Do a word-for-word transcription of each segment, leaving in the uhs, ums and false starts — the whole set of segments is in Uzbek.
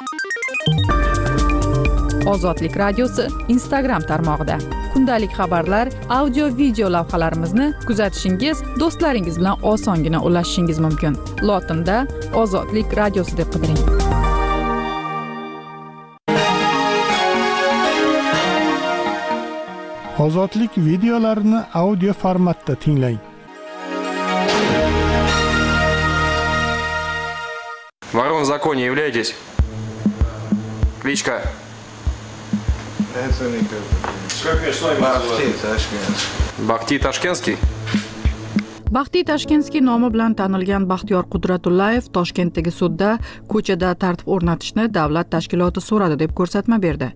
Ozodlik radiosi Instagram tarmog'ida kundalik xabarlar, audio video lavhalarimizni kuzatishingiz, do'stlaringiz bilan osongina ulashishingiz mumkin. Lotinda Ozodlik radiosi deb qidiring. Ozodlik videolarini audio formatda tinglang. Вором в законе являетесь? Кличка? Это не как Бахти Tashkent. Бахти Tashkentский? Baxtiy Tashkentskiy nomi bilan tanilgan Baxtiyor Qudratullayev Toshkentdagi sudda ko'chada tartib o'rnatishni davlat tashkiloti so'radi deb ko'rsatma berdi.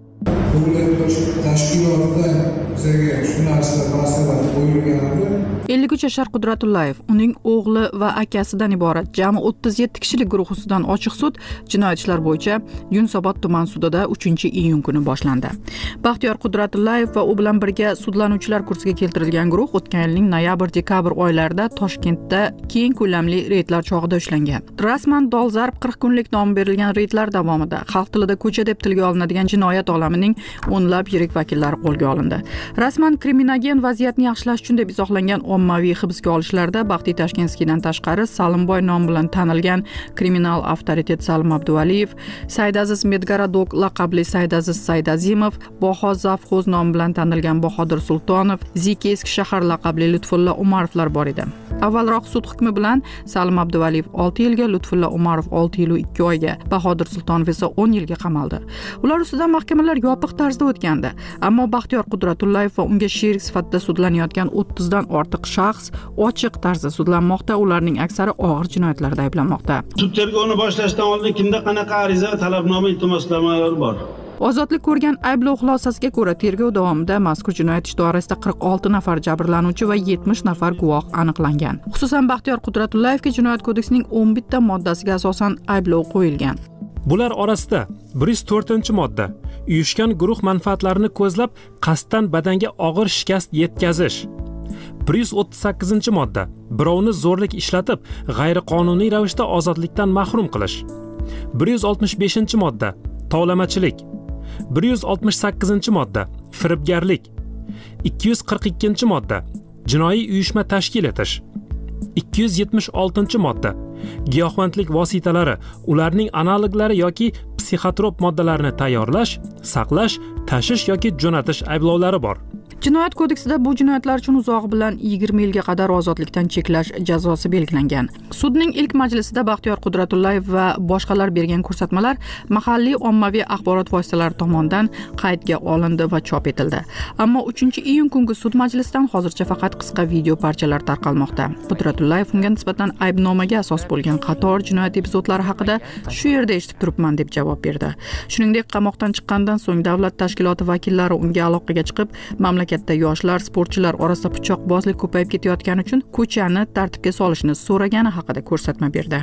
ellik uch yashar Qudratullayev, uning o'g'li va akasidan iborat jami o'ttiz yetti kishilik guruh ustidan ochiq sud jinoyat ishlar bo'yicha Yunusobod tuman sudida uchinchi iyun kuni boshlandi. Baxtiyor Qudratullayev va u bilan birga sudlanuvchilar kursiga keltirilgan guruh o'tgan yilning noyabr-dekabr oylarida Toshkentda keng ko'lamli reydlar chog'ida ushlangan. Rasman dolzarb qirq kunlik nom berilgan reydlar davomida xalq tilida ko'cha deb tilga olinadigan jinoyat olamining o'nlab yirik vakillari qo'lga olindi. Rasman kriminogen vaziyatni yaxshilash uchun deb izohlangan ommaviy hibsga olishlarda Baxtiy Tashkentskiydan tashqari Salimboy nomi bilan tanilgan kriminal avtoritet Salim Abduvaliyev, Saydaziz Medgaradok laqabli Saydaziz Saydazimov, Boho Zavxoz nomi bilan tanilgan Bahodir Sultonov, Ziki eski shahar laqabli Lutfulla Umarovlar bor edi. Avvalroq sud hukmi bilan Salim Abduvaliyev olti yilga, Lutfulla Umarov olti yil va ikki oyga, Bahodir Sultonov esa o'n yilga qamaldi. Ular ustidan mahkamalar yopiq tarzda o'tgandi, ammo Baxtiyor Qudratullayev va unga sherik sifatida sudlanayotgan o'ttizdan ortiq shaxs ochiq tarzda sudlanmoqda, ularning aksari og'ir jinoyatlarda ayblanmoqda. Sud tergovini boshlashdan oldin kimda qanaqa ariza, talabnoma, iltimosnomalar bor? Ozodlik ko'rgan ayblov xulosasiga ko'ra, tergov davomida mazkur jinoyat ishi doirasida qirq olti nafar jabrlanuvchi va yetmish nafar guvoh aniqlangan. Xususan, Baxtiyor Qudratullayevga Jinoyat kodeksining o'n bitta moddasiga asosan ayblov qo'yilgan. Bular orasida bir yuz to'rtinchi modda uyushgan guruh manfaatlarini ko'zlab qasddan badanga og'ir shikast yetkazish. bir yuz o'ttiz sakkizinchi modda birovni zo'rlik ishlatib g'ayriqonuniy ravishda ozodlikdan mahrum qilish. bir yuz oltmish beshinchi modda tovlamachilik. bir yuz oltmish sakkizinchi modda firibgarlik. ikki yuz qirq ikkinchi modda jinoiy uyushma tashkil etish. ikki yuz yetmish oltinchi modda giyohvandlik vositalari, ularning analoglari yoki psixotrop moddalarni tayyorlash, saqlash, tashish yoki jo'natish ayblovlari bor. Jinoyat kodeksida bu jinoyatlar uchun uzog'i bilan yigirma yilga qadar ozodlikdan cheklash jazosi belgilangan. Sudning ilk majlisida Baxtiyor Qudratullayev va boshqalar bergan ko'rsatmalar mahalliy ommaviy axborot vositalari tomonidan qaydga olindi va chop etildi. Ammo uchinchi iyun kungi sud majlisidan hozircha faqat qisqa video parchalar tarqalmoqda. Qudratullayev unga nisbatan aybnomaga asos bo'lgan qator jinoyat epizodlari haqida shu yerda eshitib turibman deb javob berdi. Shuningdek, qamoqdan chiqqandan so'ng davlat tashkiloti vakillari unga aloqaga chiqib, mamlakat Mamlakatda yoshlar, sportchilar orasida pichoqbozlik ko'payib ketayotgani uchun ko'chani tartibga solishni so'ragani haqida ko'rsatma berdi.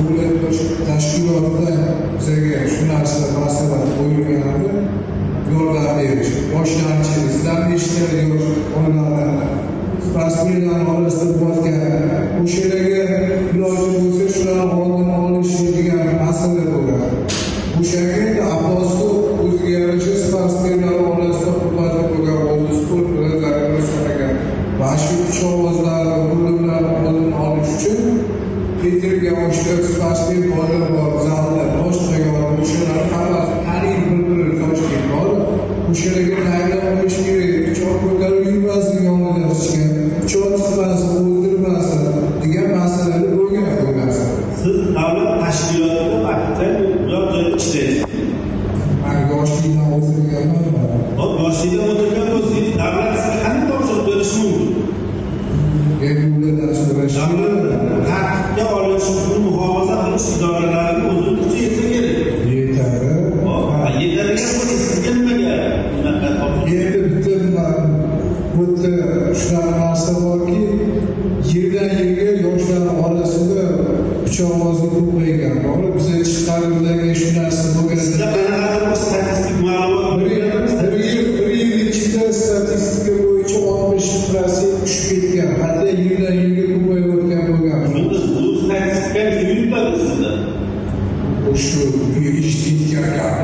Tashkilotda bizga shu narsa masalan qo'yilganini yordam berish, boshlang'ich izlarni ishlar yo'q, onalar sportchilar orasida bo'lgan o'shalarga iloji bo'lsa shularni oldini olish degan masala bo'ladi. O'shanga asosi o'ziga yarasha sportchilar orasida quvvatli bo'lgan sport bilan zararlangan va shu chovozlarni bo'limlarni oldini olish uchun ketirgan o'sha sportchilar bolalar bor, zalda boshqa o'shalar hammasi qariyb bir-birini toshgan bor. O'shalarga tayyorlab qo'yish kerak, pichoq ko'tarib yurmaslik yonida ishga, pichoq chiqmasin, o'ldirmasin degan masalalar bo'lgan bu narsa. Siz davlat tashkilotida vaqtda uzoq joyda ishlaysiz. Men yoshlikdan o'tirganman. Hop, yoshlikdan o'tirgan bo'lsangiz, davlat sizga qanday topshiriq berishi mumkin? Endi ulardan so'rashni tartibga olish, shuni muhofaza qilish idoralariga o'zini yetsa kerak. Yetadi. Hop, yetadigan bo'lsa sizga nimaga bunaqa topshiriq? Endi bitta bitta shunaqa narsa borki, yerdan yerga yoshlar orasida pichoqbozlik ko'paygan. To'g'ri, bizga chiqarilgan shu narsa bo'lgan. Sizda qanaqa statistik ma'lumot bir yil ichida statistika bo'yicha oltmish foiz tushib ketgan. Hatto yildan yilga ko'payayotgan bo'lgan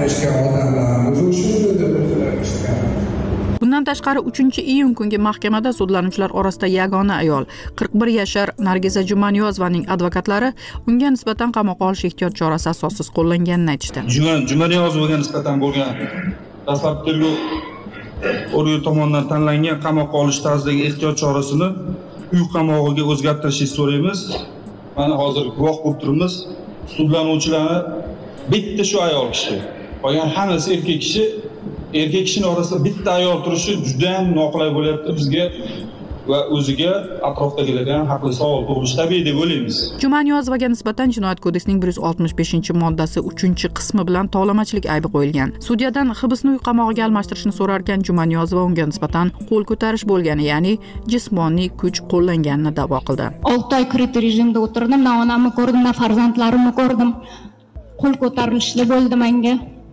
aytishgan odamlarimiz o'sha yerda birlashgan. Bundan tashqari uchinchi iyun kungi mahkamada sudlanuvchilar orasida yagona ayol qirq bir yashar Nargiza Jumaniyozovaning advokatlari unga nisbatan qamoqqa olish ehtiyot chorasi asossiz qo'llanganini aytishdi. Jumaniyozovaga nisbatan bo'lgan dastlabki tergov organi tomonidan tanlangan qamoqqa olish tarzidagi ehtiyot chorasini uy qamog'iga o'zgartirishni so'raymiz. Mana hozir guvoh bo'lib turibmiz. Sudlanuvchilarni bitta shu ayol kishi. Qolgan hammasi erkak kishi. Erkak kishining orasida bitta ayol turishi juda ham noqulay bo'lyapti bizga va o'ziga atrofdagilarga ham haqli savol tug'ilishi tabiiy deb o'ylaymiz. Jumaniyozovaga nisbatan Jinoyat kodeksining bir yuz oltmish beshinchi moddasi uchinchi qismi bilan tovlamachilik aybi qo'yilgan. Sudyadan hibsni uy qamog'iga almashtirishni so'rar ekan, Jumaniyozova unga nisbatan qo'l ko'tarish bo'lgani, ya'ni jismoniy kuch qo'llanganini da'vo qildi. olti oy kredit rejimda o'tirdim, na onamni ko'rdim, na farzandlarimni ko'rdim. Qo'l ko'tarilishli bo'ldi menga.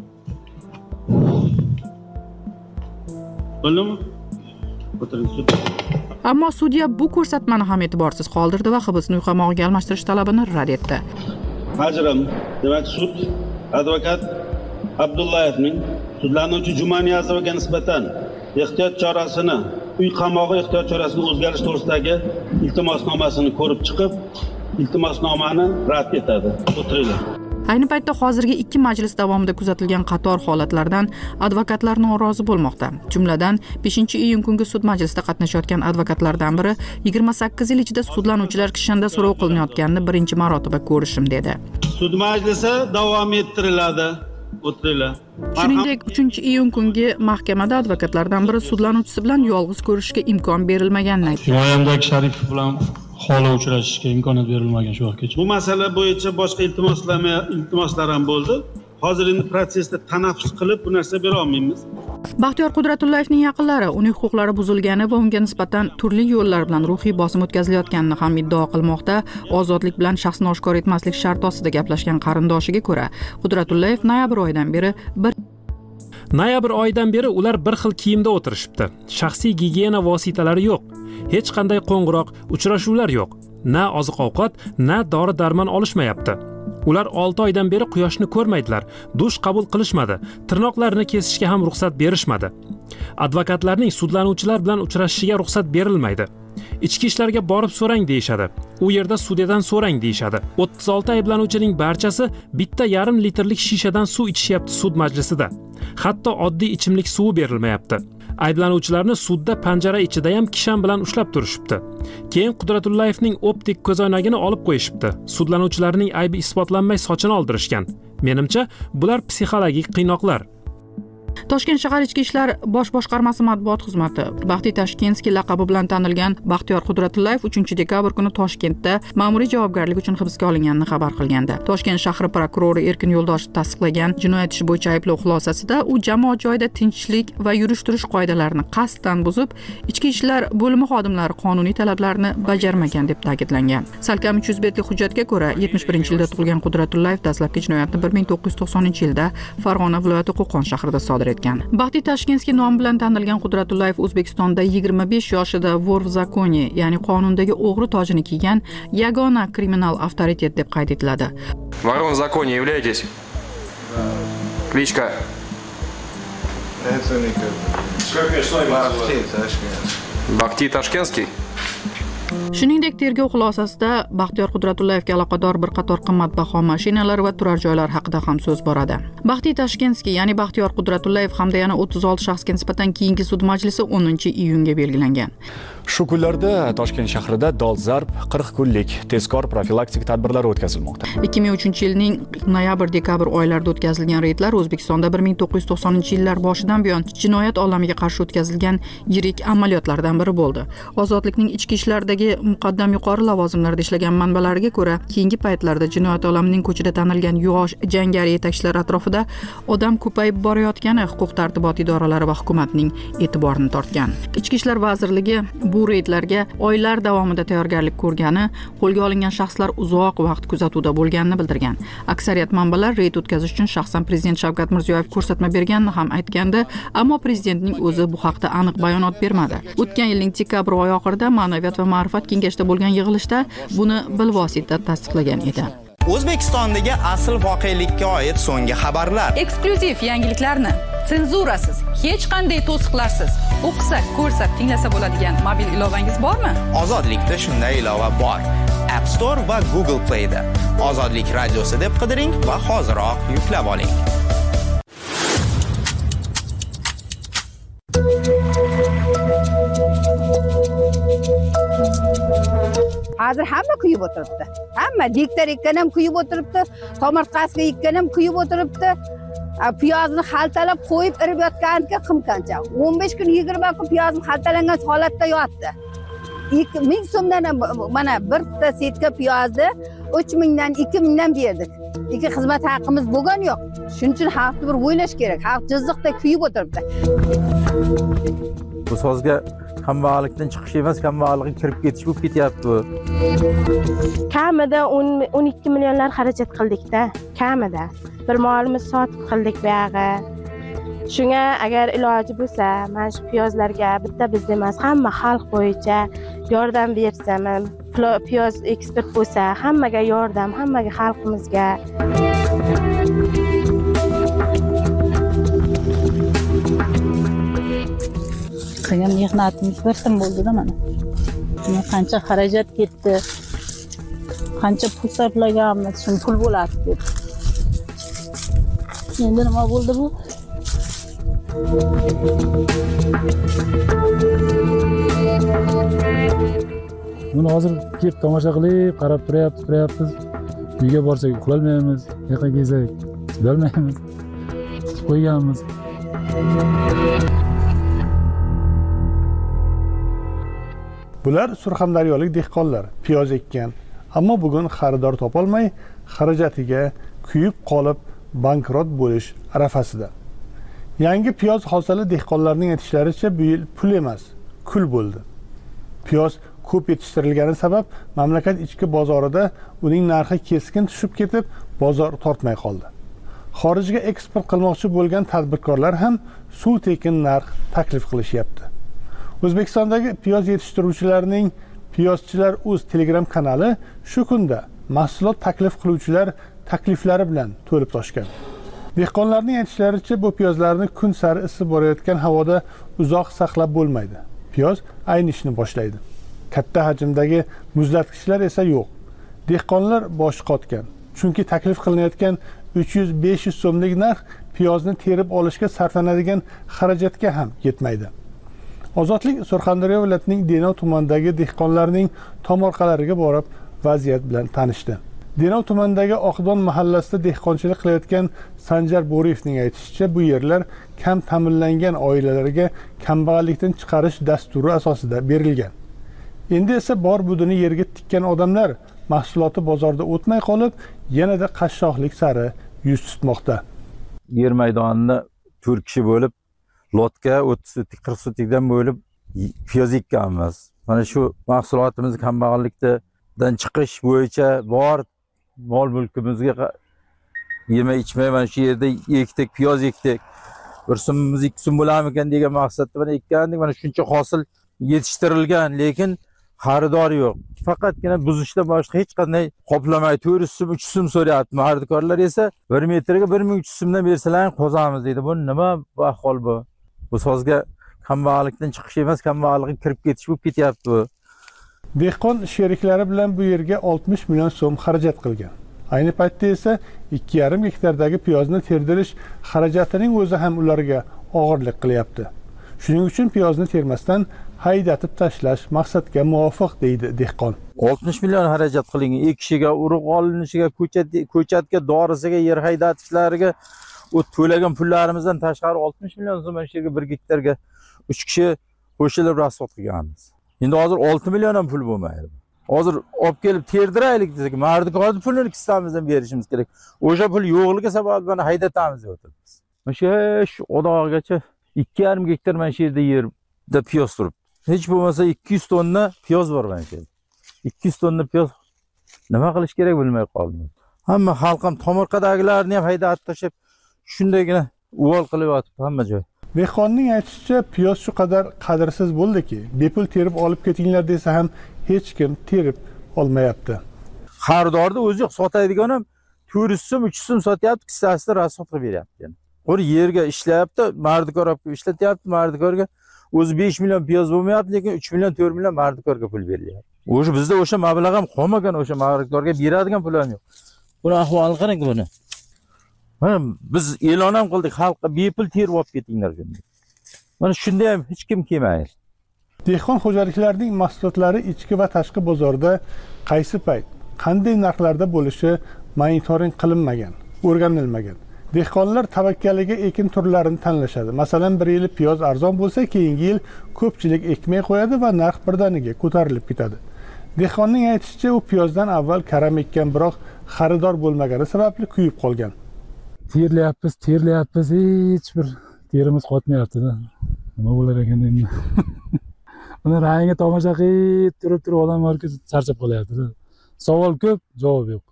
Bo'ldimi? Ammo sudya bu ko'rsatmani ham e'tiborsiz qoldirdi va hibsni uy qamog'iga almashtirish talabini rad etdi. Ajrim, demak sud advokat Abdullayevning sudlanuvchi Jumaniyozovaga nisbatan ehtiyot chorasini, uy qamog'i ehtiyot chorasini o'zgarish to'g'risidagi iltimosnomasini ko'rib chiqib, iltimosnomani rad etadi. O'tiringlar. Ayni paytda hozirgi ikki majlis davomida kuzatilgan qator holatlardan advokatlar norozi bo'lmoqda. Jumladan, beshinchi iyun kungi sud majlisida qatnashayotgan advokatlardan biri yigirma sakkiz yil ichida sudlanuvchilar kishanida so'rov qilinayotganini birinchi marotaba ko'rishim dedi. Sud majlisi davom ettiriladi. O'tiringlar. Shuningdek, uchinchi iyun kungi mahkamada advokatlardan biri sudlanuvchisi bilan yolg'iz ko'rishishga imkon berilmaganini aytdi. Himoyamdagi Sharipov bilan xola uchrashishga imkoniyat berilmagan shu vaqtgacha. Bu masala bo'yicha boshqa iltimoslar iltimoslar ham bo'ldi. Hozir endi protsessda tanaffus qilib bu narsa bera olmaymiz. Baxtiyor Qudratullayevning yaqinlari uning huquqlari buzilgani va unga nisbatan turli yo'llar bilan ruhiy bosim o'tkazilayotganini ham iddao qilmoqda. Ozodlik bilan shaxsni oshkor etmaslik sharti ostida gaplashgan qarindoshiga ko'ra, Qudratullayev noyabr oyidan beri bir Noyabr oyidan beri ular bir xil kiyimda o'tirishibdi. Shaxsiy gigiyena vositalari yo'q. Hech qanday qo'ng'iroq, uchrashuvlar yo'q. Na oziq-ovqat, na dori-darmon olishmayapti. Ular olti oydan beri quyoshni ko'rmaydilar, dush qabul qilishmadi, tirnoqlarini kesishga ham ruxsat berishmadi. Advokatlarning sudlanuvchilar bilan uchrashishiga ruxsat berilmaydi. Ichki ishlarga borib so'rang deyishadi. U yerda sudyadan so'rang deyishadi. o'ttiz olti ayblanuvchining barchasi bitta yarim litrlik shishadan suv ichishyapti sud majlisida. Hatto oddiy ichimlik suvi berilmayapti. Ayblanuvchilarni sudda panjara ichida ham kishan bilan ushlab turishibdi. Keyin Qudratullayevning optik ko'zoynagini olib qo'yishibdi. Sudlanuvchilarning aybi isbotlanmay sochini oldirishgan. Menimcha, bular psixologik qiynoqlar. Toshkent shahar ichki ishlar bosh boshqarmasi matbuot xizmati Baxti Tashkenskiy laqabi bilan tanilgan Baxtiyor Qudratullayev uchinchi dekabr kuni Toshkentda ma'muriy javobgarlik uchun hibsga olinganini xabar qilgandi. Toshkent shahri prokurori Erkin Yo'ldoshev tasdiqlagan jinoyat ishi bo'yicha ayblov xulosasida u jamoat joyida tinchlik va yurish-turish qoidalarini qasddan buzib, ichki ishlar bo'limi xodimlari qonuniy talablarni bajarmagan deb ta'kidlangan. Salkam uch yuz betlik hujjatga ko'ra, yetmish birinchi yilda tug'ilgan Qudratullayev dastlabki jinoyatni bir ming to'qqiz yuz to'qsoninchi yilda Farg'ona viloyati Qo'qon shahrida sodir etgan. Baxti Tashkenskiy nomi bilan tanilgan Qudratullayev O'zbekistonda yigirma besh yoshida vor v zakoni, ya'ni qonundagi o'g'ri tojini kiygan yagona kriminal avtoritet deb qayd etiladi. Вором в законе являетесь? Кличка? Это не как. Бахти Ташкентский. Бахти Tashkenskiy? Shuningdek, tergov xulosasida Baxtiyor Qudratullayevga aloqador bir qator qimmatbaho mashinalar va turar joylar haqida ham so'z boradi. Baxti Tashkenskiy, ya'ni Baxtiyor Qudratullayev hamda yana o'ttiz olti shaxsga nisbatan keyingi sud majlisi o'ninchi iyunga belgilangan. Shu kunlarda Toshkent shahrida dolzarb qirq kunlik tezkor profilaktik tadbirlar o'tkazilmoqda. ikki ming uchinchi yilning noyabr-dekabr oylarida o'tkazilgan reydlar O'zbekistonda bir ming to'qqiz yuz to'qsoninchi yillar boshidan buyon jinoyat olamiga qarshi o'tkazilgan yirik amaliyotlardan biri bo'ldi. Ozodlikning ichki ishlardagi muqaddam yuqori lavozimlarda ishlagan manbalariga ko'ra, keyingi paytlarda jinoyat olamining ko'chida tanilgan yosh jangari yetakchilar atrofida odam ko'payib borayotgani huquq-tartibot idoralari va hukumatning e'tiborini tortgan. Ichki ishlar vazirligi bu reydlarga oylar davomida tayyorgarlik ko'rgani, qo'lga olingan shaxslar uzoq vaqt kuzatuvda bo'lganini bildirgan. Aksariyat manbalar reyd o'tkazish uchun shaxsan prezident Shavkat Mirziyoyev ko'rsatma berganini ham aytgandi, ammo prezidentning o'zi bu haqda aniq bayonot bermadi. O'tgan yilning dekabr oyi oxirida Ma'naviyat va ma'rifat kengashida bo'lgan yig'ilishda buni bilvosita tasdiqlagan edi. O'zbekistondagi asl voqelikka oid so'nggi xabarlar. Eksklyuziv yangiliklarni senzurasiz, hech qanday to'siqlarsiz o'qisa, ko'rsa, tinglasa bo'ladigan mobil ilovangiz bormi? Ozodlikda shunday ilova bor. App Store va Google Play da. Ozodlik radiosi deb qidiring va hoziroq yuklab oling. Hozir hamma kuyib o'tiribdi. Hamma diktor ekkan ham kuyib o'tiribdi, tomorqasiga ekkan ham kuyib o'tiribdi. Piyozni xaltalab qo'yib irib yotganiga qimqancha. o'n besh kun yigirma kun piyozni xaltalangan holatda yotdi. ikki ming so'mdan mana bir ta setka piyozni uch mingdan ikki mingdan berdik. Ikki xizmat haqqimiz bo'lgan yo'q. Shuning uchun xalqni bir o'ylash kerak. Xalq jizziqda kuyib o'tiribdi. Bu sozga kambag'allikdan chiqish emas, kambag'allikka kirib ketish bo'lib ketyapti. Kamida o'n ikki millionlar xarajat qildik-da, kamida. Bir molimiz sotib qildik bu yog'i. Shunga agar iloji bo'lsa, mana shu piyozlarga bitta biz emas, hamma xalq bo'yicha yordam bersa, piyoz eksport bo'lsa, hammaga yordam, hammaga xalqimizga. Qilgan mehnatimiz bir tim bo'ldi-da mana. Qancha xarajat ketdi, qancha pul sarflaganmiz, shun pul bo'ladi deb. Endi nima bo'ldi bu? Buni hozir kelib tomosha qilib, qarab turayapmiz, turayapmiz. Uyga borsak uxlolmaymiz, yoqqa kelsak chidolmaymiz. Tutib qo'yganmiz. Bular surxondaryolik dehqonlar piyoz ekkan, ammo bugun xaridor topolmay, xarajatiga kuyib qolib bankrot bo'lish arafasida. Yangi piyoz hosili dehqonlarning aytishlaricha bu yil pul emas, kul bo'ldi. Piyoz ko'p yetishtirilgani sabab mamlakat ichki bozorida uning narxi keskin tushib ketib, bozor tortmay qoldi. Xorijga eksport qilmoqchi bo'lgan tadbirkorlar ham suv tekin narx taklif qilishyapti. O'zbekistondagi piyoz yetishtiruvchilarning Piyozchilar o'z Telegram kanali shu kunda mahsulot taklif qiluvchilar takliflari bilan to'lib toshgan. Dehqonlarning aytishlaricha, bu piyozlarni kun sari isib borayotgan havoda uzoq saqlab bo'lmaydi. Piyoz aynishni boshlaydi. Katta hajmdagi muzlatgichlar esa yo'q. Dehqonlar bosh qotgan. Chunki taklif qilinayotgan uch yuz besh yuz so'mlik narx piyozni terib olishga sarflanadigan xarajatga ham yetmaydi. Ozodlik Surxondaryo viloyatining Denov tumanidagi dehqonlarning tomorqalariga borib vaziyat bilan tanishdi. Denov tumanidagi Oqdon mahallasida dehqonchilik qilayotgan Sanjar Bo'riyevning aytishicha, bu yerlar kam ta'minlangan oilalarga kambag'allikdan chiqarish dasturi asosida berilgan. Endi esa bor budini yerga tikkan odamlar mahsuloti bozorda o'tmay qolib, yanada qashshoqlik sari yuz tutmoqda. Yer maydonini to'rt kishi bo'lib, lotka o'ttiz sotik qirq sotikdan bo'lib piyoz ekkanmiz. Mana shu mahsulotimiz kambag'allikdan chiqish bo'yicha bor mol mulkimizga yemay ichmay mana shu yerda ekdik, piyoz ekdik. Bir so'mimiz ikki so'm bo'larmikan degan maqsadda mana ekkandik. Mana shuncha hosil yetishtirilgan, lekin xaridor yo'q. Faqatgina buzishdan boshqa hech qanday qoplamay to'rt yuz so'm, uch yuz so'm so'rayapti. Xaridorlar esa bir metrga bir ming uch yuz so'mdan bersalar qozamiz deydi. Bu nima ahvol bu? Bu sozga kambag'allikdan chiqish emas, kambag'allikka kirib ketish bo'lib ketyapti bu. Dehqon sheriklari bilan bu yerga oltmish million so'm xarajat qilgan. Ayni paytda esa ikki yarim gektardagi piyozni terdirish xarajatining o'zi ham ularga og'irlik qilyapti. Shuning uchun piyozni termasdan haydatib tashlash maqsadga muvofiq deydi dehqon. oltmish million xarajat qilingan, ekishiga, urug' olinishiga, ko'chat ko'chatga, dorisiga, yer haydatishlariga u to'lagan pullarimizdan tashqari oltmish million so'm shu yerga bir gektarga uch kishi qo'shilib rasxod qilganmiz. Endi hozir olti million ham pul bo'lmaydi. Hozir olib kelib terdiraylik desak, mardikorni pulini ikkitamizdan berishimiz kerak. O'sha pul yo'qligi sabab mana haydatamiz deb o'tiribmiz. Mana shu odog'igacha ikki yarim gektar mana shu yerda yerda piyoz turibdi. Hech bo'lmasa ikki yuz tonna piyoz bor mana shu yerda. ikki yuz tonna piyoz nima qilish kerak bilmay qoldim. Hamma xalq ham tomorqadagilarni ham haydatib tashlab shundagina uvol qilib yotibdi hamma joy. Dehqonning aytishicha, piyoz shu qadar qadrsiz bo'ldiki, bepul terib olib ketinglar desa ham hech kim terib olmayapti. Xaridorda o'zi yo'q, sotadigan ham to'rt so'm, uch so'm sotyapti, kissasida rasxod qilib beryapti. Yani. Qo'ri yerga ishlayapti, mardikor olib ishlatyapti, mardikorga o'zi besh million piyoz bo'lmayapti, lekin uch million, to'rt million mardikorga pul berilyapti. O'sha bizda o'sha mablag' ham qolmagan, o'sha mardikorga beradigan pul ham yo'q. Buni ahvoli qarang buni. Mana biz e'lon ham qildik, xalqqa bepul terib olib ketinglar shunday. Mana shunda ham hech kim kelmaydi. Dehqon xo'jaliklarining mahsulotlari ichki va tashqi bozorda qaysi payt, qanday narxlarda bo'lishi monitoring qilinmagan, o'rganilmagan. Dehqonlar tavakkaliga ekin turlarini tanlashadi. Masalan, bir yil piyoz arzon bo'lsa, keyingi yil ko'pchilik ekmay qo'yadi va narx birdaniga ko'tarilib ketadi. Dehqonning aytishicha, u piyozdan avval karam ekkan, biroq xaridor bo'lmagani sababli kuyib qolgan. Terlayapmiz, terlayapmiz, hech bir terimiz qotmayapti-da. Nima bo'lar ekan endi? Buni rangi tomosha qilib turib turib odamlarga charchab qolyapti-da. Savol ko'p, javob yo'q.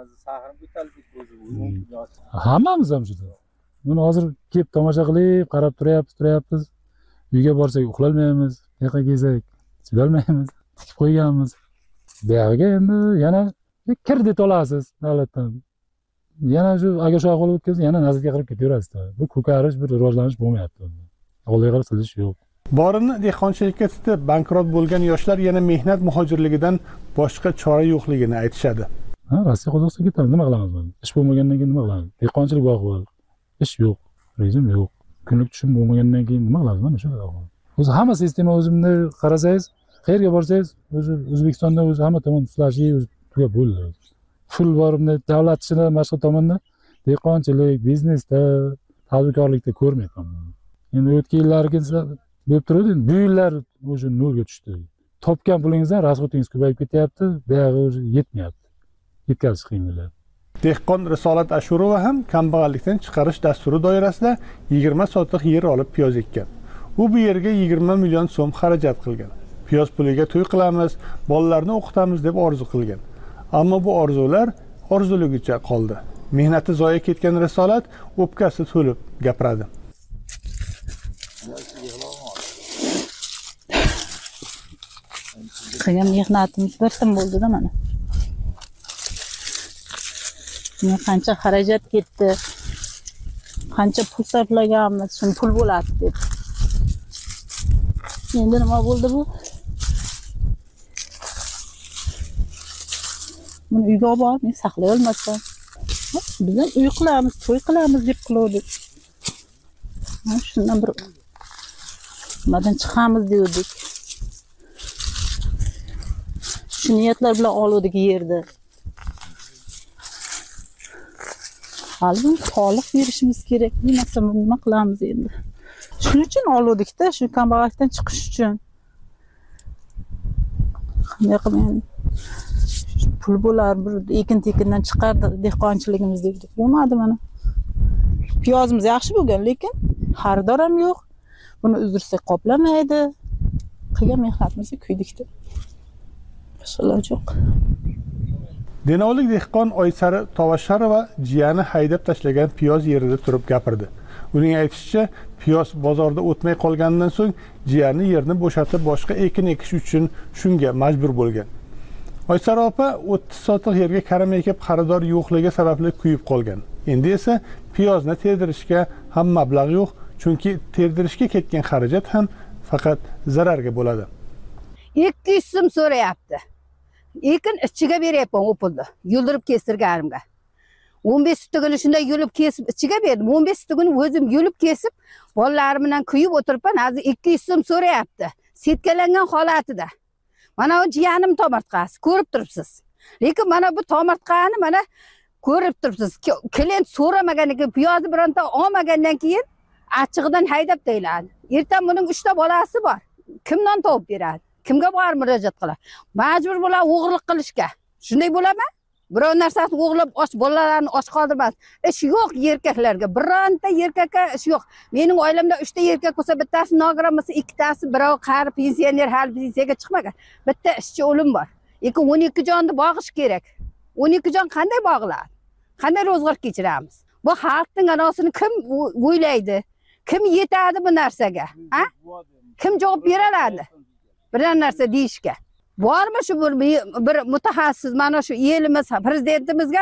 Hammamiz ham shunday. Buni hozir kelib tomosha qilib, qarab turayapmiz, turayapmiz. Uyga borsak uxlolmaymiz, yoqqa kelsak chidolmaymiz, tikib qo'yganmiz. Bu yerga endi yana kredit olasiz davlatdan. Yana shu agar shu ahvol o'tkazsa, yana nazarga qarab ketaverasiz. Bu ko'karish, bir rivojlanish bo'lmayapti. Oldiga qarab silish yo'q. Borini dehqonchilikka tutib bankrot bo'lgan yoshlar yana mehnat muhojirligidan boshqa chora yo'qligini aytishadi. Ha, Rossiya Qozog'istonga ketamiz, nima qilamiz buni? Ish bo'lmagandan keyin nima qilamiz? Dehqonchilik bu ahvol. Ish yo'q, rejim yo'q. Kunlik tushum bo'lmagandan keyin nima qilamiz mana shu ahvol. O'zi hamma sistema o'zimni qarasangiz, qayerga borsangiz, o'zi O'zbekistonda o'zi hamma tomon tuzlashi tugab bo'ldi. Pul borimda davlat ishidan boshqa tomonda dehqonchilik, biznesda, tadbirkorlikda ko'rmayapman. Endi o'tgan yillarga bo'lib turadi, bu yillar o'sha nolga tushdi. Topgan pulingizdan rasxodingiz ko'payib ketyapti, buyog'i o'zi yetmayapti. Yetkazish qiyin bo'ladi. Dehqon Risolat Ashurova ham kambag'allikdan chiqarish dasturi doirasida yigirma sotix yer olib piyoz ekkan. U bu yerga yigirma million so'm xarajat qilgan. Piyoz puliga to'y qilamiz, bolalarni o'qitamiz deb orzu qilgan. Ammo bu orzular orzuligicha qoldi. Mehnati zoya ketgan Risolat o'pkasi to'lib gapiradi. Qilgan mehnatimiz bir tim bo'ldi-da mana. Bunga qancha xarajat ketdi, qancha pul sarflaganmiz, shun pul bo'ladi deb. Endi nima bo'ldi bu? Buni uyga olib borib, men saqlay olmasam. Bizdan uy qilamiz, to'y qilamiz deb qildik. Shundan bir nimadan chiqamiz dedik. Shu niyatlar bilan oldik yerda. Hali soliq berishimiz kerak. Bo'lmasa nima qilamiz endi? Shuning uchun oldik-da, shu kambag'allikdan chiqish uchun. Qanday qilib pul bo'lar, bir ekin-tekindan chiqardi dehqonchiligimiz dedik. Bo'lmadi mana. Piyozimiz yaxshi bo'lgan, lekin xaridor ham yo'q. Buni uzrsak qoplamaydi. Qilgan mehnatimizni kuydik-da. Boshqa yo'q. Denovlik dehqon Oysari Tovasharova jiyani haydab tashlagan piyoz yerida turib gapirdi. Uning aytishicha, piyoz bozorda o'tmay qolgandan so'ng jiyani yerni bo'shatib boshqa ekin ekish uchun shunga majbur bo'lgan. Oysara opa o'ttiz sotix yerga karam ekib xaridor yo'qligi sababli kuyib qolgan. Endi esa piyozni terdirishga ham mablag' yo'q, chunki terdirishga ketgan xarajat ham faqat zararga bo'ladi. ikki yuz so'm so'rayapti. Ekin ichiga beryapman u pulni. Yuldirib kestirganimga. o'n besh sutugini shunday yulib kesib ichiga berdim. o'n besh sutugini o'zim yulib kesib, bolalarim bilan kuyib o'tiribman. Hozir ikki yuz so'm so'rayapti. Setkalangan holatida. Mana o jiyanim tomortqasi, ko'rib turibsiz. Lekin mana bu tomortqani mana ko'rib turibsiz. Klient so'ramaganiga piyozni bironta olmagandan keyin achchig'idan haydab tayladi. Ertaga buning uchta bolasi bor. Kimdan topib beradi? Kimga borib murojaat qiladi? Majbur bo'ladi o'g'irlik qilishga. Shunday bo'ladimi? Biror narsani o'g'irlab och bolalarni och qoldirmas. Ish yo'q erkaklarga. Bironta erkakka ish yo'q. Mening oilamda uchta erkak bo'lsa, bittasi nogiron bo'lsa, ikkitasi birov qari pensioner, hali pensiyaga chiqmagan. Bitta ishchi o'lim bor. Lekin o'n ikki jonni bog'ish kerak. o'n ikki jon qanday bog'iladi? Qanday ro'zg'or kechiramiz? Bu xalqning anosini kim o'ylaydi? Kim yetadi bu narsaga? Ha? Kim javob beradi? Biror narsa deyishga. bormi shu bir, bir mutaxassis mana shu elimiz prezidentimizga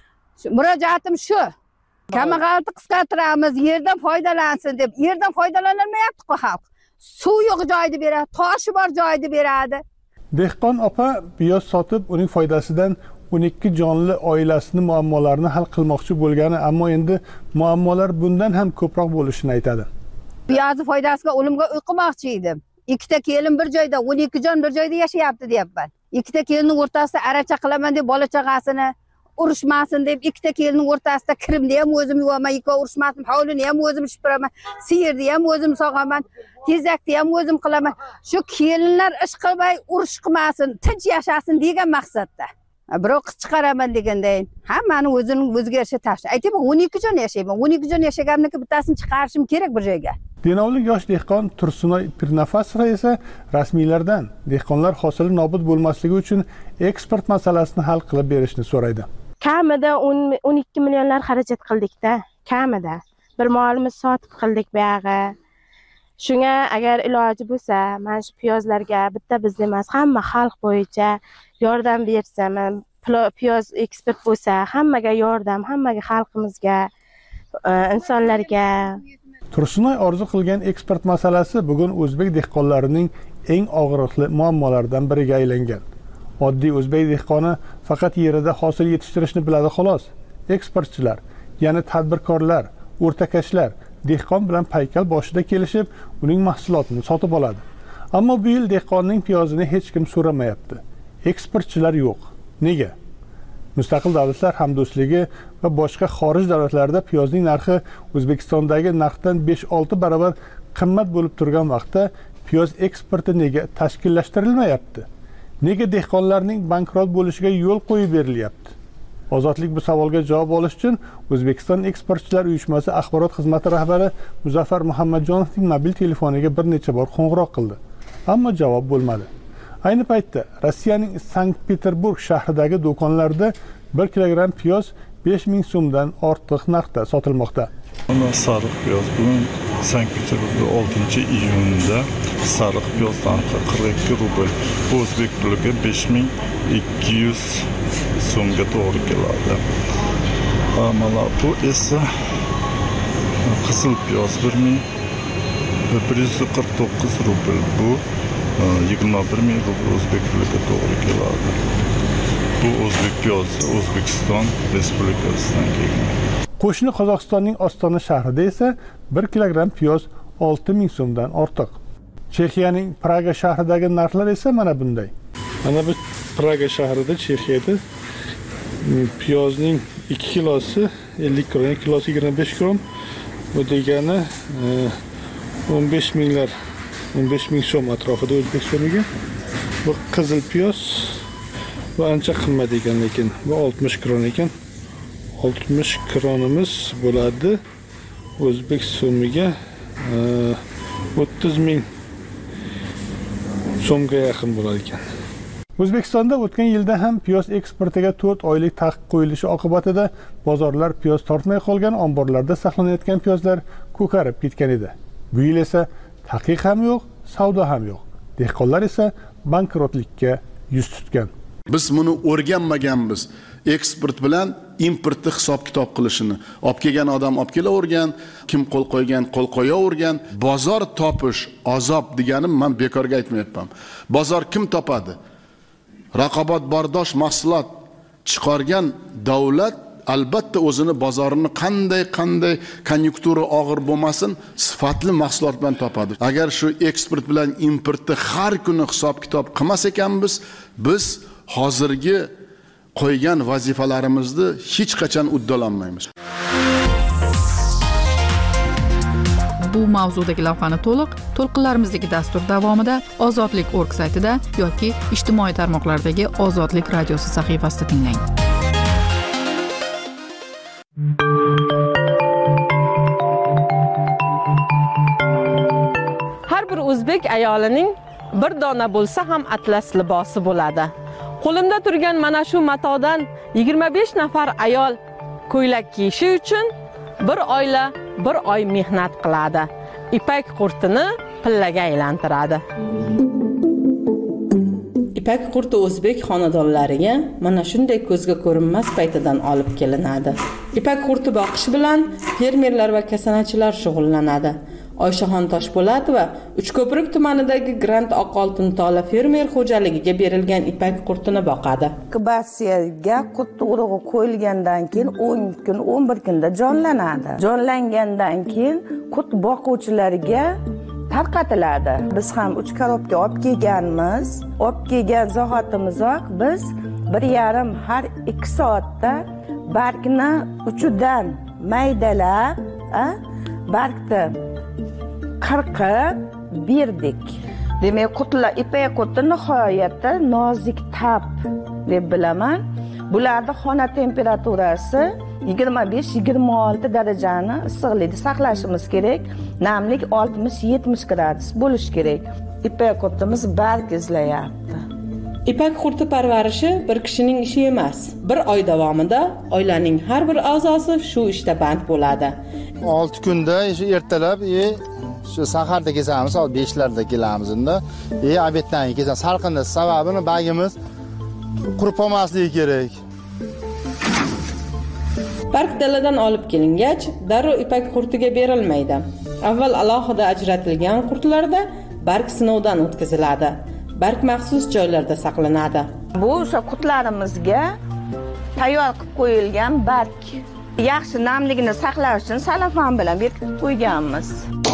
murojaatim shu. Kambag'allikni qisqartiramiz, yerdan foydalansin deb. Yerdan foydalanilmayapti-ku xalq. Suv yo'q joyda beradi, toshi bor joyda beradi. Dehqon opa piyoz sotib, uning foydasidan o'n ikki jonli oilasini muammolarini hal qilmoqchi bo'lgani, ammo endi muammolar bundan ham ko'proq bo'lishini aytadi. Piyozni foydasiga o'limga o'qimoqchi edim. Ikkita kelin bir joyda, o'n ikki jon bir joyda yashayapti deyapman. Ikkita kelinning o'rtasida aracha qilaman deb bola chaqasini urushmasin deb ikkita kelinning o'rtasida kirimni ham o'zim yuvaman, ikko urushmasin, hovlini ham o'zim shipiraman, siyirni ham o'zim sog'aman, tezakni ham o'zim qilaman. Shu kelinlar ish qilmay, urush qilmasin, tinch yashasin degan maqsadda. Birov qiz chiqaraman degandan hammani o'zining o'ziga yarasha tashla. Aytayman, o'n ikki jon yashayman. o'n ikki jon yashaganimni bittasini chiqarishim kerak bir joyga. Denovlik yosh dehqon Tursunoy Pirnafasova esa rasmiylardan dehqonlar hosili nobud bo'lmasligi uchun eksport masalasini hal qilib berishni so'raydi. Kamida o'n ikki millionlar xarajat qildik-da, kamida. Bir molimiz sotib qildik bu yog'i. Shunga agar iloji bo'lsa, mana shu piyozlarga bitta bizda emas, hamma xalq bo'yicha yordam bersa, piyoz eksport bo'lsa, hammaga yordam, hammaga xalqimizga, insonlarga. Tursunoy orzu qilgan eksport masalasi bugun o'zbek dehqonlarining eng og'riqli muammolaridan biriga aylangan. Oddiy o'zbek dehqoni faqat yerida hosil yetishtirishni biladi xolos. Eksportchilar, ya'ni tadbirkorlar, o'rtakashlar dehqon bilan paykal boshida kelishib, uning mahsulotini sotib oladi. Ammo bu yil dehqonning piyozini hech kim so'ramayapti. Eksportchilar yo'q. Nega? Mustaqil davlatlar hamdo'stligi va boshqa xorij davlatlarida piyozning narxi O'zbekistondagi narxdan besh olti barobar qimmat bo'lib turgan vaqtda piyoz eksporti nega tashkillashtirilmayapti? Nega dehqonlarning bankrot bo'lishiga yo'l qo'yib berilyapti? Ozodlik bu savolga javob olish uchun O'zbekiston Eksportchilar uyushmasi axborot xizmati rahbari Muzaffar Muhammadjonovning mobil telefoniga bir necha bor qo'ng'iroq qildi. Ammo javob bo'lmadi. Ayni paytda Rossiyaning Sankt-Peterburg shahridagi do'konlarda bir kilogramm piyoz besh ming so'mdan ortiq narxda sotilmoqda. Mana sariq piyoz bugun Sankt-Peterburgda oltinchi iyunda sariq piyoz narxi qirq ikki rubl, o'zbek puliga besh ming ikki yuz so'mga to'g'ri keladi. Mana bu esa qizil piyoz bir ming bir yuz qirq to'qqiz rubl, bu yigirma bir ming rubl o'zbek puliga to'g'ri keladi. Bu o'zbek piyozi O'zbekiston Respublikasidan kelgan. Qo'shni Qozog'istonning Ostona shahrida esa bir kilogramm piyoz olti ming so'mdan ortiq. Chexiyaning Praga shahridagi narxlar esa mana bunday. Mana bu Praga shahrida, Chexiyada piyozning ikki kilosi ellik kron, ikki kilosi yigirma besh kron. Bu degani o'n besh minglar, o'n besh ming so'm atrofida o'zbek so'miga. Bu qizil piyoz bu ancha qimmat ekan, lekin bu oltmish kron ekan. oltmish kronimiz bo'ladi. O'zbek so'miga o'ttiz ming so'mga yaqin bo'lar ekan. O'zbekistonda o'tgan yilda ham piyoz eksportiga to'rt oylik taqiq qo'yilishi oqibatida bozorlar piyoz tortmay qolgan, omborlarda saqlanayotgan piyozlar ko'karib ketgan edi. Bu yil esa taqiq ham yo'q, savdo ham yo'q. Dehqonlar esa bankrotlikka yuz tutgan. Biz buni o'rganmaganmiz. Eksport bilan importni hisob-kitob qilishini. Olib kelgan odam olib kelavergan, kim qo'l qo'ygan, qo'l qo'yavergan. Bozor topish azob deganim men bekorga aytmayapman. Bozor kim topadi? Raqobatbardosh mahsulot chiqargan davlat albatta o'zini bozorini qanday qanday konjunktura og'ir bo'lmasin, sifatli mahsulot bilan topadi. Agar shu eksport bilan importni har kuni hisob-kitob qilmas ekanmiz, biz hozirgi qo'ygan vazifalarimizni hech qachon uddalanmaymiz. Bu mavzudagi lavhani to'liq to'lqinlarimizdagi dastur davomida Ozodlik org saytida yoki ijtimoiy tarmoqlardagi Ozodlik radiosi sahifasida tinglang. Har bir o'zbek ayolining bir dona bo'lsa ham atlas libosi bo'ladi. Qo'limda turgan mana shu matodan yigirma besh nafar ayol ko'ylak kiyishi uchun bir oila bir oy mehnat qiladi. Ipak qurtini pillaga aylantiradi. Ipak qurti o'zbek xonadonlariga mana shunday ko'zga ko'rinmas paytidan olib kelinadi. Ipak qurti boqish bilan fermerlar va kasanachilar shug'ullanadi. Oyshaxon Toshpo'latova Uchko'prik tumanidagi Grant Oqoltin tola fermer xo'jaligiga berilgan ipak qurtini boqadi. Inkubasiyaga qurt urug'i qo'yilgandan keyin o'n kun, o'n bir kunda jonlanadi. Jonlangandan keyin qurt boquvchilarga tarqatiladi. Biz ham uch korobka olib kelganmiz. Olib kelgan zahotimizoq biz bir yarim har ikki soatda bargni uchidan maydalab, bargni qirqib berdik. Demak, qurtlar ipak qurti nihoyatda nozik tab deb bilaman. Bularda xona temperaturasi yigirma besh yigirma olti darajani issiqlikda saqlashimiz kerak. Namlik oltmish yetmish gradus bo'lish kerak. Ipak qurtimiz barg izlayapti. Ipak qurti parvarishi bir kishining ishi emas. Bir oy davomida oilaning har bir a'zosi shu ishda band bo'ladi. olti kunda ertalab shu saharda kesamiz, soat beshlarda kelamiz unda. E obeddan kesamiz. Salqinda sababini bagimiz qurib olmasligi kerak. Barg daladan olib kelingach, darrov ipak qurtiga berilmaydi. Avval alohida ajratilgan qurtlarda barg sinovdan o'tkaziladi. Barg maxsus joylarda saqlanadi. Bu o'sha qurtlarimizga tayyor qilib qo'yilgan barg. Yaxshi namligini saqlash uchun salafan bilan bekitib qo'yganmiz.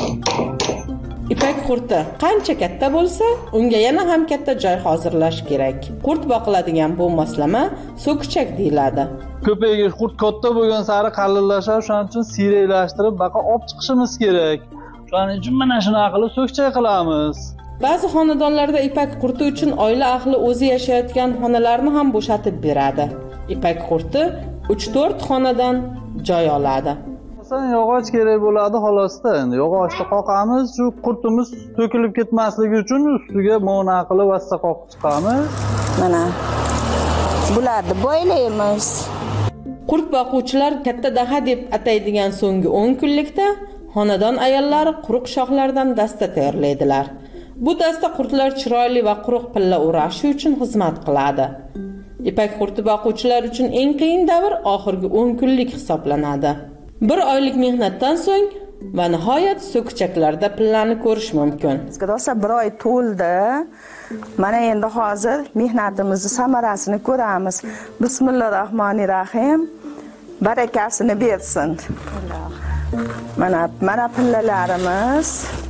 Ipak qurti qancha katta bo'lsa, unga yana ham katta joy hozirlash kerak. Qurt boqiladigan bu moslama so'kichak deyiladi. Ko'paygish qurt katta bo'lgan sari qalillashadi, shuning uchun siyraylashtirib baqa olib chiqishimiz kerak. Shuning uchun mana shunaqa qilib so'kichak qilamiz. Ba'zi xonadonlarda ipak qurti uchun oila ahli o'zi yashayotgan xonalarni ham bo'shatib beradi. Ipak qurti uch to'rt xonadan joy oladi. Yog'och kerak bo'ladi xolosda. Endi yog'ochni qoqamiz, shu qurtimiz to'kilib ketmasligi uchun ustiga mona qilib vassa qoqib chiqamiz. Mana bularni bo'ylaymiz. Qurt boquvchilar katta daha deb ataydigan so'nggi o'n kunlikda xonadon ayollari quruq shoxlardan dasta tayyorlaydilar. Bu dasta qurtlar chiroyli va quruq pilla o'rashi uchun xizmat qiladi. Ipak qurti boquvchilar uchun eng qiyin davr oxirgi o'n kunlik hisoblanadi. Bir oylik mehnatdan so'ng va nihoyat so'kichaklarda pillani ko'rish mumkin. Rosa bir oy to'ldi. Mana endi hozir mehnatimizni samarasini ko'ramiz. Bismillahirrohmanirrohim. Barakasini bersin. Mana mana pillalarimiz.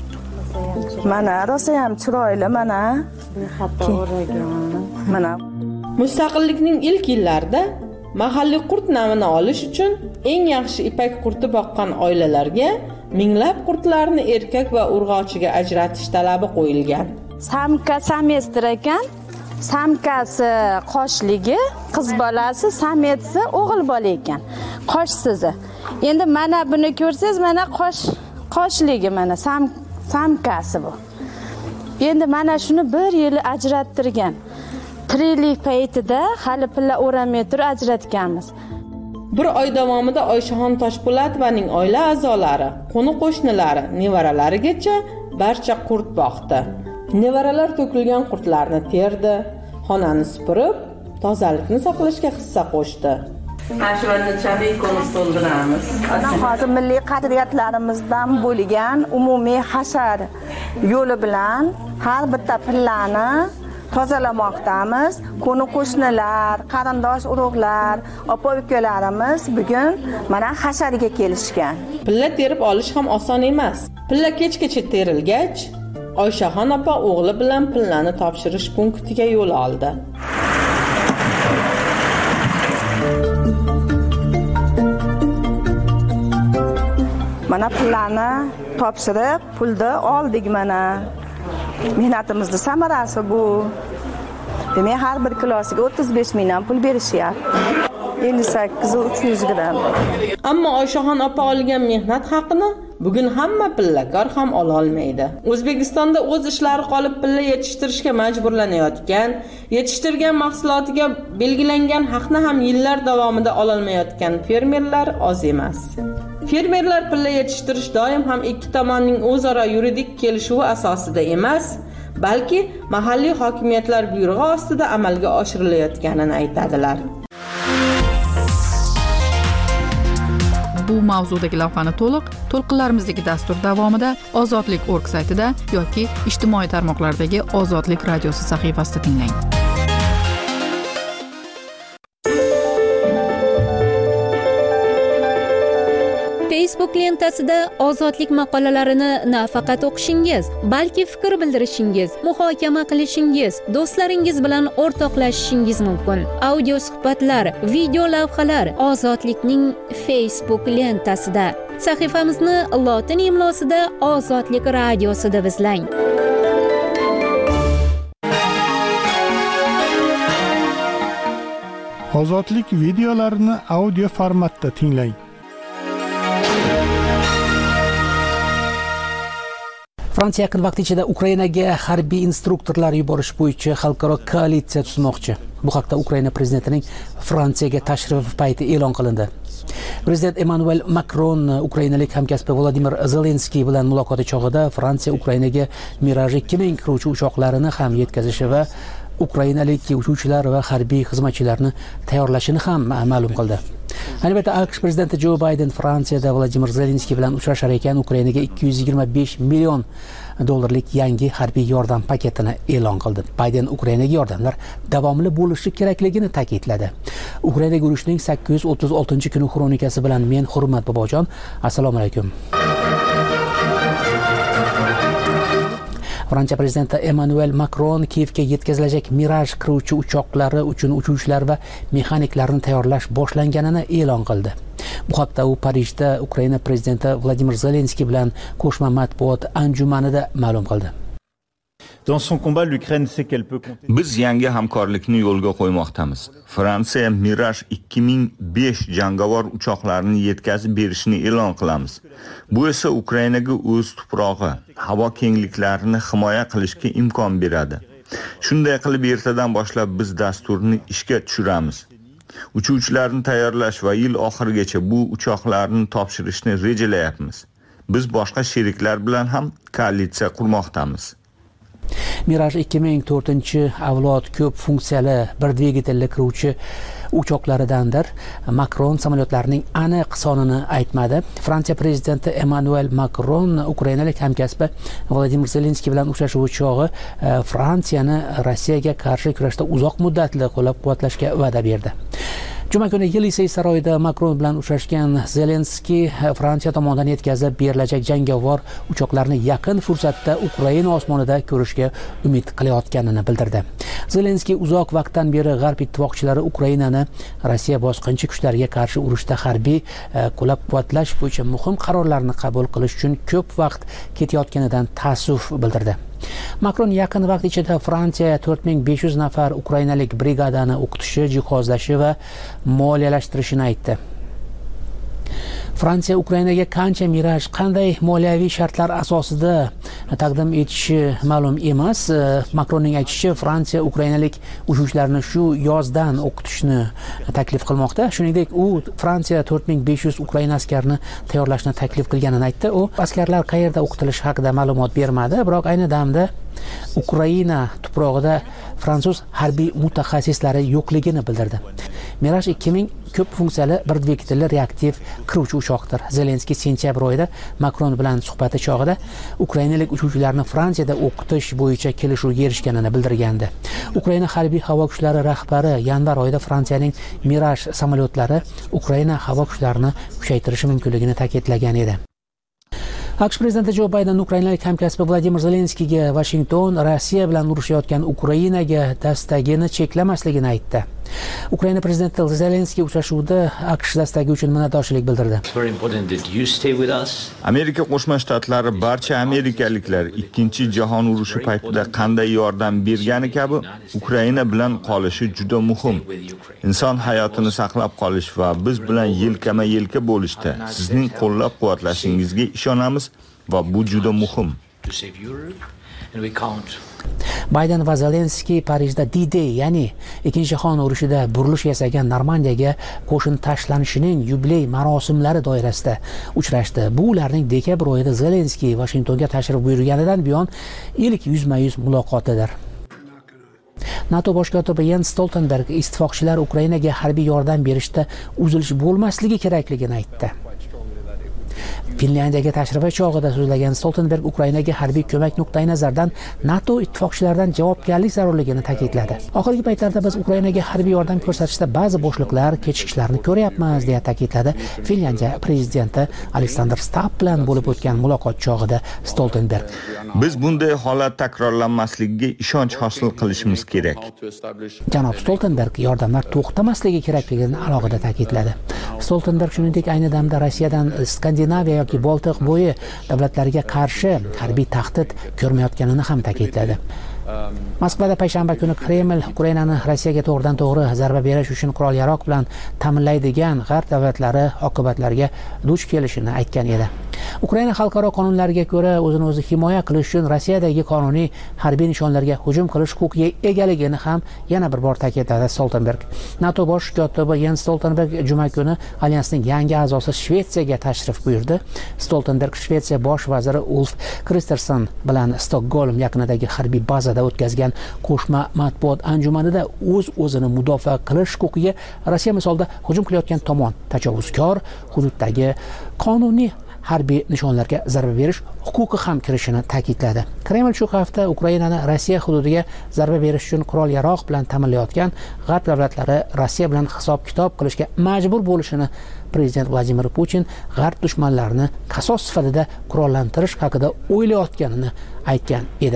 Mana rosa ham chiroyli, mana. Bexato o'ragan. Mana Mustaqillikning ilk yillarida mahalliy qurt namini olish uchun eng yaxshi ipak qurti boqqan oilalarga minglab qurtlarni erkak va urg'ochiga ajratish talabi qo'yilgan. Samka semestr ekan. Samkasi qoshligi, qiz bolasi, sametsi o'g'il bola ekan. Qoshsizi. Endi mana buni ko'rsangiz, mana qosh qoshligi mana sam samkasi bu. Endi mana shuni bir yil ajrattirgan. Tiriklik paytida hali pilla o'ramay turib ajratganmiz. Bir oy davomida Oyshaxon Toshpo'latovaning oila a'zolari, qo'ni-qo'shnilari, nevaralarigacha barcha qurt boqdi. Nevaralar to'kilgan qurtlarni terdi, xonani supurib, tozalikni saqlashga hissa qo'shdi. Ashurada chabikoni to'ldiramiz. Hozir milliy qadriyatlarimizdan bo'lgan umumiy hashar yo'li bilan har bitta pillani tozalamoqdamiz. Qo'ni-qo'shnilar, qarindosh urug'lar, opa-ukalarimiz bugun mana hashariga kelishgan. Pilla terib olish ham oson emas. Pilla kechgacha terilgach, Oyshaxon opa o'g'li bilan pillani topshirish punktiga yo'l oldi. Mana pillani topshirib, pulni oldik mana. Mehnatimizning samarasi bu. Demak, har bir kilosiga o'ttiz besh mingdan pul berishyapti. ellik sakkiz uch yuz gramm. Ammo Oyshaxon opa olgan mehnat haqini bugun hamma pillakor ham ola olmaydi. O'zbekistonda o'z ishlari qolib pilla yetishtirishga majburlanayotgan, yetishtirgan mahsulotiga belgilangan haqni ham yillar davomida ola olmayotgan fermerlar oz emas. Fermerlar pilla yetishtirish doim ham ikki tomonning o'zaro yuridik kelishuvi asosida emas, balki mahalliy hokimiyatlar buyrug'i ostida amalga oshirilayotganini aytadilar. Bu mavzudagi lavhani to'liq to'lqinlarimizdagi dastur davomida Ozodlik org saytida yoki ijtimoiy tarmoqlardagi Ozodlik radiosi sahifasida tinglang. Facebook lentasida ozodlik maqolalarini nafaqat o'qishingiz, balki fikr bildirishingiz, muhokama qilishingiz, do'stlaringiz bilan o'rtoqlashishingiz mumkin. Audio suhbatlar, video lavhalar Ozodlikning Facebook lentasida. Sahifamizni lotin imlosida Ozodlik radiosi deb izlang. Ozodlik videolarini audio formatda tinglang. Fransiya yaqin vaqt ichida Ukrainaga harbiy instruktorlar yuborish bo'yicha xalqaro koalitsiya tuzmoqchi. Bu haqda Ukraina prezidentining Fransiyaga tashrifi payti e'lon qilindi. Prezident Emmanuel Macron ukrainalik hamkasbi Vladimir Zelenskiy bilan muloqoti chog'ida Fransiya Ukrainaga Mirage ikki ming qiruvchi uchoqlarini ham yetkazishi va ukrainalik uchuvchilar va harbiy xizmatchilarni tayyorlashini ham ma'lum qildi. Albatta, AQSh prezidenti Joe Biden Fransiyada Vladimir Zelenskiy bilan uchrashar ekan, Ukrainaga ikki yuz yigirma besh million dollarlik yangi harbiy yordam paketini e'lon qildi. Biden Ukrainaga yordamlar davomli bo'lishi kerakligini ta'kidladi. Ukrainaga urushning sakkiz yuz o'ttiz oltinchi kuni xronikasi bilan men Hurmat Bobojon. Assalomu alaykum. Fransiya prezidenti Emmanuel Macron Kiyevga yetkazilajak Mirage qiruvchi uchoqlari uchun uchuvchilar va mexaniklarni tayyorlash boshlanganini e'lon qildi. Bu haqda u Parijda Ukraina prezidenti Vladimir Zelenskiy bilan qo'shma matbuot anjumanida ma'lum qildi. Biz yangi hamkorlikni yo'lga qo'ymoqdamiz. Fransiya Mirage ikki ming besh jangovar uchoqlarini yetkazib berishini e'lon qilamiz. Bu esa Ukrainaga o'z tuprog'i, havo kengliklarini himoya qilishga imkon beradi. Shunday qilib ertadan boshlab biz dasturni ishga tushiramiz. Uchuvchilarni tayyorlash va yil oxirigacha bu uchoqlarni topshirishni rejalayapmiz. Biz boshqa sheriklar bilan ham koalitsiya qurmoqdamiz. Mirage ikki ming to'rtinchi avlod ko'p funksiyali bir dvigatelli qiruvchi uchoqlaridandir. Macron samolyotlarining aniq sonini aytmadi. Fransiya prezidenti Emmanuel Macron ukrainalik hamkasbi Vladimir Zelenskiy bilan uchrashuv chog'i Fransiyani Rossiyaga qarshi kurashda uzoq muddatli qo'llab-quvvatlashga va'da berdi. Juma kuni Yelisey saroyida Macron bilan uchrashgan Zelenskiy Fransiya tomonidan yetkazib berilajak jangovar uchoqlarni yaqin fursatda Ukraina osmonida ko'rishga umid qilayotganini bildirdi. Zelenskiy uzoq vaqtdan beri G'arb ittifoqchilari Ukrainani Rossiya bosqinchi kuchlariga qarshi urushda harbiy qo'llab-quvvatlash bo'yicha muhim qarorlarni qabul qilish uchun ko'p vaqt ketayotganidan ta'assuf bildirdi. Macron yaqin vaqt ichida Fransiya to'rt ming besh yuz nafar ukrainalik brigadani o'qitishi, jihozlashi va moliyalashtirishini aytdi. Fransiya Ukrainaga qancha Mirage, qanday moliyaviy shartlar asosida taqdim etishi ma'lum emas. Macronning aytishicha, Fransiya ukrainalik uchuvchilarni shu yozdan o'qitishni taklif qilmoqda. Shuningdek, u Fransiya to'rt ming besh yuz Ukraina askarini tayyorlashni taklif qilganini aytdi. U askarlar qayerda o'qitilishi haqida ma'lumot bermadi, biroq ayni damda Ukraina tuprog'ida fransuz harbiy mutaxassislari yo'qligini bildirdi. Mirage ikki ming ko'p funksiyali bir dvigatelli reaktiv qiruvchi uchoqdir. Zelenskiy sentyabr oyida Macron bilan suhbati chog'ida ukrainalik uchuvchilarni Fransiyada o'qitish bo'yicha kelishuvga erishganini bildirgandi. Ukraina harbiy havo kuchlari rahbari yanvar oyida Fransiyaning Mirage samolyotlari Ukraina havo kuchlarini kuchaytirishi mumkinligini ta'kidlagan edi. AQSh prezidenti Joe Biden ukrainalik hamkasbi Vladimir Zelenskiyga Washington Rossiya bilan urushayotgan Ukrainaga dastagini cheklamasligini aytdi. Ukraina prezidenti Zelenskiy uchrashuvda AQSh dastagi uchun minnatdorchilik bildirdi. Amerika Qo'shma Shtatlari barcha amerikaliklar ikkinchi jahon urushi paytida qanday yordam bergani kabi Ukraina bilan qolishi juda muhim. Inson hayotini saqlab qolish va biz bilan yelkama-yelka bo'lishda sizning qo'llab-quvvatlashingizga ishonamiz va bu juda muhim. and we can't. Bayden va Zelenskiy Parijda D-Day, ya'ni Ikkinchi jahon urushida burilish yasagan Normandiyaga qo'shin tashlanishining yubiley marosimlari doirasida uchrashdi. Bu ularning dekabr oyida Zelenskiy Vashingtonga tashrif buyurganidan buyon ilk yuzma-yuz muloqotidir. NATO bosh kotibi Jens Stoltenberg ittifoqchilar Ukrainaga harbiy yordam berishda uzilish bo'lmasligi kerakligini aytdi. Finlyandiyaga tashrifi chog'ida so'zlagan Stoltenberg Ukrainaga harbiy ko'mak nuqtai nazaridan NATO ittifoqchilaridan javobgarlik zarurligini ta'kidladi. Oxirgi paytlarda biz Ukrainaga harbiy yordam ko'rsatishda ba'zi bo'shliqlar, kechikishlarni ko'ryapmiz, deya ta'kidladi Finlyandiya prezidenti Alexander Stubb bilan bo'lib o'tgan muloqot chog'ida Stoltenberg. Biz bunday holat takrorlanmasligiga ishonch hosil qilishimiz kerak. Janob Stoltenberg yordamlar to'xtamasligi kerakligini alohida ta'kidladi. Stoltenberg shuningdek ayni damda Rossiyadan Skandinaviya yoki Boltiq bo'yi davlatlariga qarshi harbiy tahdid ko'rmayotganini ham ta'kidladi. Moskvada payshanba kuni Kreml Ukrainani Rossiyaga to'g'ridan to'g'ri zarba berish uchun qurol-yarog bilan ta'minlaydigan g'arb davlatlari oqibatlarga duch kelishini aytgan edi. Ukraina xalqaro qonunlariga ko'ra o'zini o'zi himoya qilish uchun Rossiyadagi qonuniy harbiy nishonlarga hujum qilish huquqiga egaligini ham yana bir bor ta'kidladi Stoltenberg. NATO bosh kotibi Jens Stoltenberg juma kuni alyansning yangi a'zosi Shvetsiyaga tashrif buyurdi. Stoltenberg Shvetsiya bosh vaziri Ulf Kristersson bilan Stokgolm yaqinidagi harbiy bazada o'tkazgan qo'shma matbuot anjumanida o'z o'zini mudofaa qilish huquqiga Rossiya misolida hujum qilayotgan tomon tajovuzkor hududdagi qonuniy harbiy nishonlarga zarba berish huquqi ham kirishini ta'kidladi. Kreml shu hafta Ukrainani Rossiya hududiga zarba berish uchun qurol-yarog bilan ta'minlayotgan g'arb davlatlari Rossiya bilan hisob-kitob qilishga majbur bo'lishini prezident Vladimir Putin g'arb dushmanlarini qasos sifatida qurollantirish haqida o'ylayotganini aytgan edi.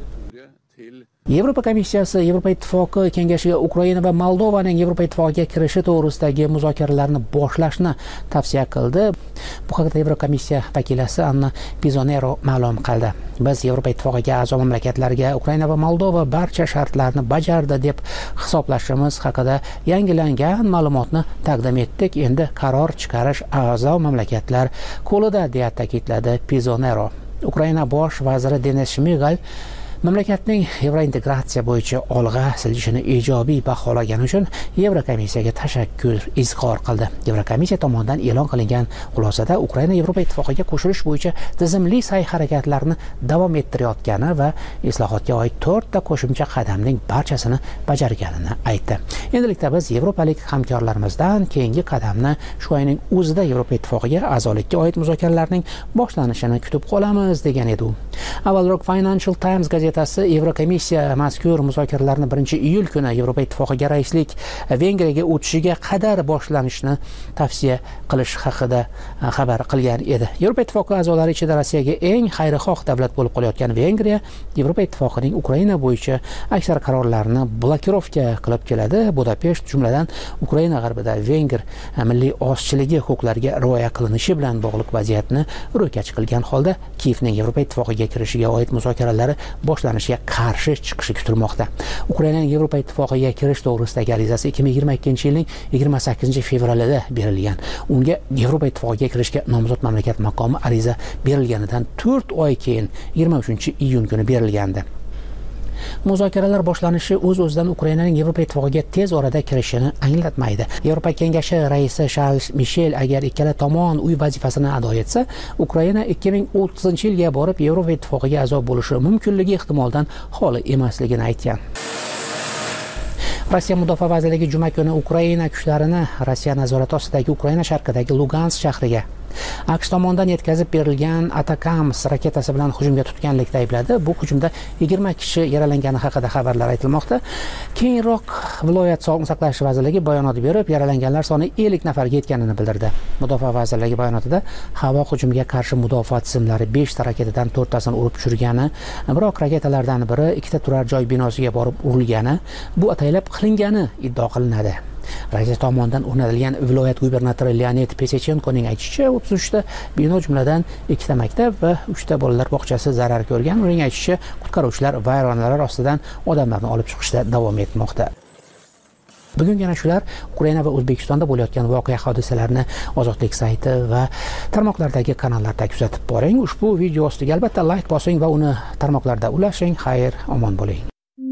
Yevropa komissiyasi Yevropa ittifoqi kengashiga Ukraina va Moldovaning Yevropa ittifoqiga kirishi to'g'risidagi muzokaralarni boshlashni tavsiya qildi. Bu haqda Yevropa komissiya vakilasi Anna Pizonero ma'lum qildi. Biz Yevropa ittifoqiga a'zo mamlakatlarga Ukraina va Moldova barcha shartlarni bajardi deb hisoblashimiz haqida yangilangan ma'lumotni taqdim etdik. Endi qaror chiqarish a'zo mamlakatlar qo'lida, deya ta'kidladi Pizonero. Ukraina bosh vaziri Denis Shmigal mamlakatning yevrointegratsiya bo'yicha olg'a siljishini ijobiy baholagani uchun Yevrokomissiyaga tashakkur izhor qildi. Yevrokomissiya tomonidan e'lon qilingan xulosada Ukraina Yevropa ittifoqiga qo'shilish bo'yicha tizimli sa'y-harakatlarni davom ettirayotgani va islohotga oid to'rtta qo'shimcha qadamning barchasini bajarganini aytdi. Endilikda biz yevropalik hamkorlarimizdan keyingi qadamni shu oyning o'zida Yevropa ittifoqiga a'zolikka oid muzokaralarning boshlanishini kutib qolamiz, degan edi u. Avvalroq Financial Times gazetasi Yevrokomissiya mazkur muzokaralarni birinchi iyul kuni Yevropa ittifoqiga raislik Vengriyaga o'tishiga qadar boshlanishni tavsiya qilish haqida xabar qilgan edi. Yevropa ittifoqi a'zolari ichida Rossiyaga eng xayrixoh davlat bo'lib qolayotgan Vengriya Yevropa ittifoqining Ukraina bo'yicha aksar qarorlarini blokirovka qilib keladi. Budapesht jumladan Ukraina g'arbida Vengr milliy ozchiligi huquqlariga rioya qilinishi bilan bog'liq vaziyatni ro'kach qilgan holda Kiyevning Yevropa ittifoqiga kirishiga oid muzokaralari boshlanishiga qarshi chiqishi kutilmoqda. Ukrainaning Yevropa ittifoqiga kirish to'g'risidagi arizasi ikki ming yigirma ikkinchi yilning yigirma sakkizinchi fevralida berilgan. Unga Yevropa ittifoqiga kirishga nomzod mamlakat maqomi ariza berilganidan to'rt oy keyin yigirma uchinchi iyun kuni berilgandi. Muzokaralar boshlanishi o'z-o'zidan Ukrainaning Yevropa ittifoqiga tez orada kirishini anglatmaydi. Yevropa kengashi raisi Charles Michel agar ikkala tomon uy vazifasini ado etsa, Ukraina ikki ming o'ttizinchi yilga borib Yevropa ittifoqiga a'zo bo'lishi mumkinligi ehtimoldan xoli emasligini aytgan. Rossiya mudofaa vazirligi juma kuni Ukraina kuchlarini Rossiya nazorati ostidagi Ukraina sharqidagi Lugansk shahriga AQSh tomonidan yetkazib berilgan Atakams raketasi bilan hujumga tutganlikda aybladi. Bu hujumda yigirma kishi yaralangani haqida xabarlar aytilmoqda. Keyinroq viloyat sog'liqni saqlash vazirligi bayonot berib, yaralanganlar soni ellik nafarga yetganini bildirdi. Mudofaa vazirligi bayonotida havo hujumiga qarshi mudofaa tizimlari besh ta raketadan to'rttasini urib tushirgani, biroq raketalardan biri ikkita turar joy binosiga borib urilgani, bu ataylab qilingani iddao qilinadi. Rossiya tomonidan o'rnatilgan viloyat gubernatori Leonid Pesechenkoning aytishicha, o'ttiz uchta bino jumladan ikkita maktab va uchta bolalar bog'chasi zarar ko'rgan. Uning aytishicha, qutqaruvchilar vayronalar ostidan odamlarni olib chiqishda davom etmoqda. Bugun yana shular Ukraina va O'zbekistonda bo'layotgan voqea hodisalarni Ozodlik sayti va tarmoqlardagi kanallarda kuzatib boring. Ushbu video ostiga albatta like bosing va uni tarmoqlarda ulashing. Xayr, omon bo'ling.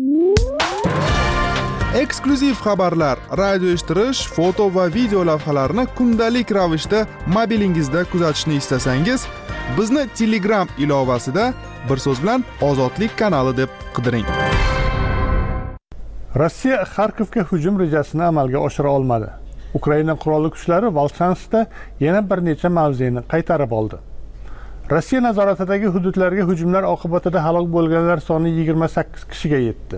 Eksklyuziv xabarlar, radio eshittirish, foto va video lavhalarni kundalik ravishda mobilingizda kuzatishni istasangiz, bizni Telegram ilovasida bir so'z bilan Ozodlik kanali deb qidiring. Rossiya Xarkovga hujum rejasini amalga oshira olmadi. Ukraina qurolli kuchlari Volchanskda yana bir necha mavzeni qaytarib oldi. Rossiya nazoratidagi hududlarga hujumlar oqibatida halok bo'lganlar soni yigirma sakkiz kishiga yetdi.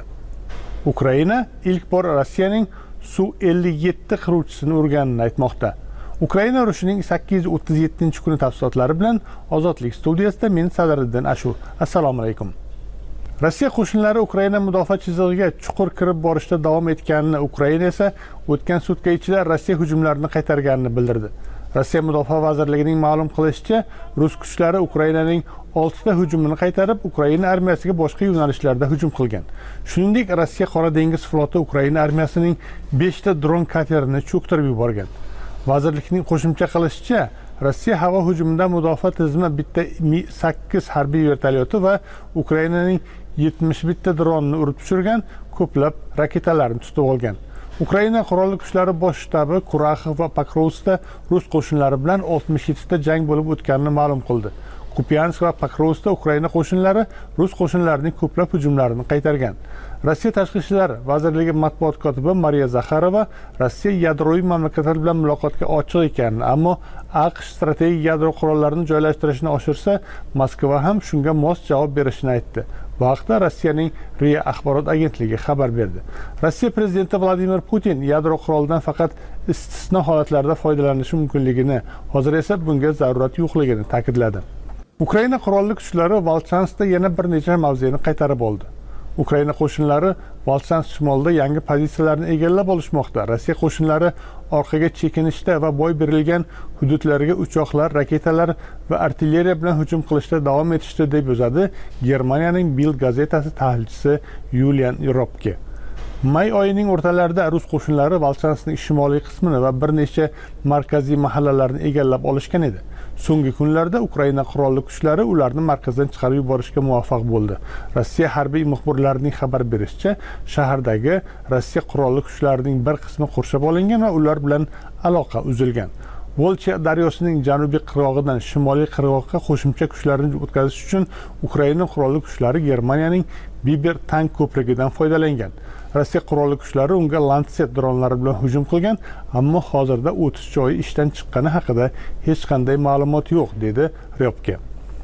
Ukraina ilk bor Rossiyaning Su ellik yetti qiruvchisini urganini aytmoqda. Ukraina urushining sakkiz yuz o'ttiz yettinchi kuni tafsilotlari bilan Ozodlik studiyasida men Sadriddin Ashur. Assalomu alaykum. Rossiya qo'shinlari Ukraina mudofaa chizig'iga chuqur kirib borishda davom etganini, Ukraina esa o'tgan sutka ichida Rossiya hujumlarini qaytarganini bildirdi. Rossiya Mudofaa vazirligining ma'lum qilishicha, rus kuchlari Ukrainaning oltita hujumini qaytarib, Ukraina armiyasiga boshqa yo'nalishlarda hujum qilgan. Shuningdek, Rossiya Qora dengiz floti Ukraina armiyasining beshta dron katerini cho'ktirib yuborgan. Vazirlikning qo'shimcha qilishicha, Rossiya havo hujumidan mudofaa tizimi bitta Mi sakkiz harbiy vertolyoti va Ukrainaning yetmish bitta dronini urib tushirgan, ko'plab raketalarni tutib olgan. Ukraina qurolli kuchlari bosh shtabi Kuraxov va Pokrovskda rus qo'shinlari bilan oltmish yettita jang bo'lib o'tganini ma'lum qildi. Kupiansk va Pokrovskda Ukraina qo'shinlari rus qo'shinlarining ko'plab hujumlarini qaytargan. Rossiya Tashqi ishlar vazirligi matbuot kotibi Mariya Zakharova Rossiya yadroviy mamlakatlar bilan muloqotga ochiq ekanini, ammo AQSh strategik yadro qurollarini joylashtirishni oshirsa, Moskva ham shunga mos javob berishini aytdi. Bu haqda Rossiyaning R I A axborot agentligi xabar berdi. Rossiya prezidenti Vladimir Putin yadro qurolidan faqat istisno holatlarda foydalanishi mumkinligini, hozir esa bunga zarurat yo'qligini ta'kidladi. Ukraina qurolli kuchlari Volchanskda yana bir necha mavzeni qaytarib oldi. Ukraina qo'shinlari Volchansk shimolida yangi pozitsiyalarni egallab olishmoqda. Rossiya qo'shinlari orqaga chekinishda va boy berilgan hududlarga uchoqlar, raketalar va artilleriya bilan hujum qilishda davom etishdi deb yozadi Germaniyaning Bild gazetasi tahlilchisi Julian Ropke. May oyining o'rtalarida rus qo'shinlari Volchanskning shimoliy qismini va bir necha markaziy mahallalarni egallab olishgan edi. So'nggi kunlarda Ukraina qurolli kuchlari ularni markazdan chiqarib yuborishga muvaffaq bo'ldi. Rossiya harbiy muxbirlarining xabar berishicha, shahardagi Rossiya qurolli kuchlarining bir qismi qurshab olingan va ular bilan aloqa uzilgan. Volcha daryosining janubiy qirg'og'idan shimoliy qirg'oqqa qo'shimcha kuchlarni o'tkazish uchun Ukraina qurolli kuchlari Germaniyaning Biber tank ko'prigidan foydalangan. Rossiya qurolli kuchlari unga Lancet dronlari bilan hujum qilgan, ammo hozirda o'tish joyi ishdan chiqqani haqida hech qanday ma'lumot yo'q, dedi Ryobke.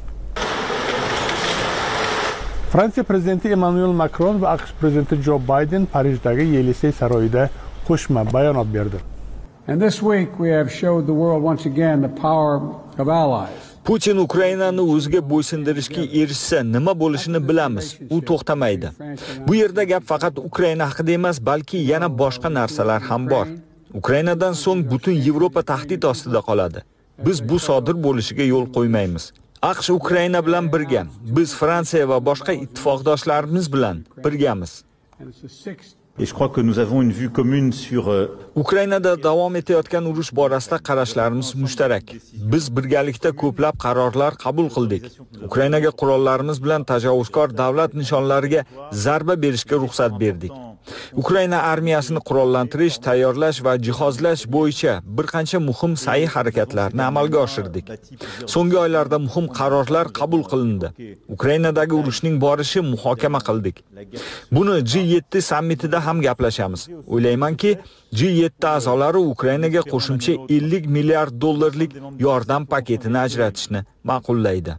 Fransiya prezidenti Emmanuel Macron va AQSh prezidenti Joe Biden Parijdagi Yelisey saroyida qo'shma bayonot berdi. And this week we have showed the world once again the power of allies. Putin Ukrainani o'ziga bo'ysundirishga erishsa nima bo'lishini bilamiz. U to'xtamaydi. Bu yerda gap faqat Ukraina haqida emas, balki yana boshqa narsalar ham bor. Ukrainadan so'ng butun Yevropa tahdid ostida qoladi. Biz bu sodir bo'lishiga yo'l qo'ymaymiz. AQSh Ukraina bilan birga, biz Fransiya va boshqa ittifoqdoshlarimiz bilan birgamiz. Et je crois que nous avons une vue commune sur Ukrainada davom etayotgan urush borasida qarashlarimiz mushtarak. Biz birgalikda ko'plab qarorlar qabul qildik. Ukrainaga qurollarimiz bilan tajovuzkor davlat nishonlariga zarba berishga ruxsat berdik. Ukraina armiyasini qurollantirish, tayyorlash va jihozlash bo'yicha bir qancha muhim sa'y harakatlarni amalga oshirdik. So'nggi oylarda muhim qarorlar qabul qilindi. Ukrainadagi urushning borishi muhokama qildik. Buni G yetti sammitida ham gaplashamiz. O'ylaymanki, G yetti a'zolari Ukrainaga qo'shimcha ellik milliard dollarlik yordam paketini ajratishni ma'qullaydi.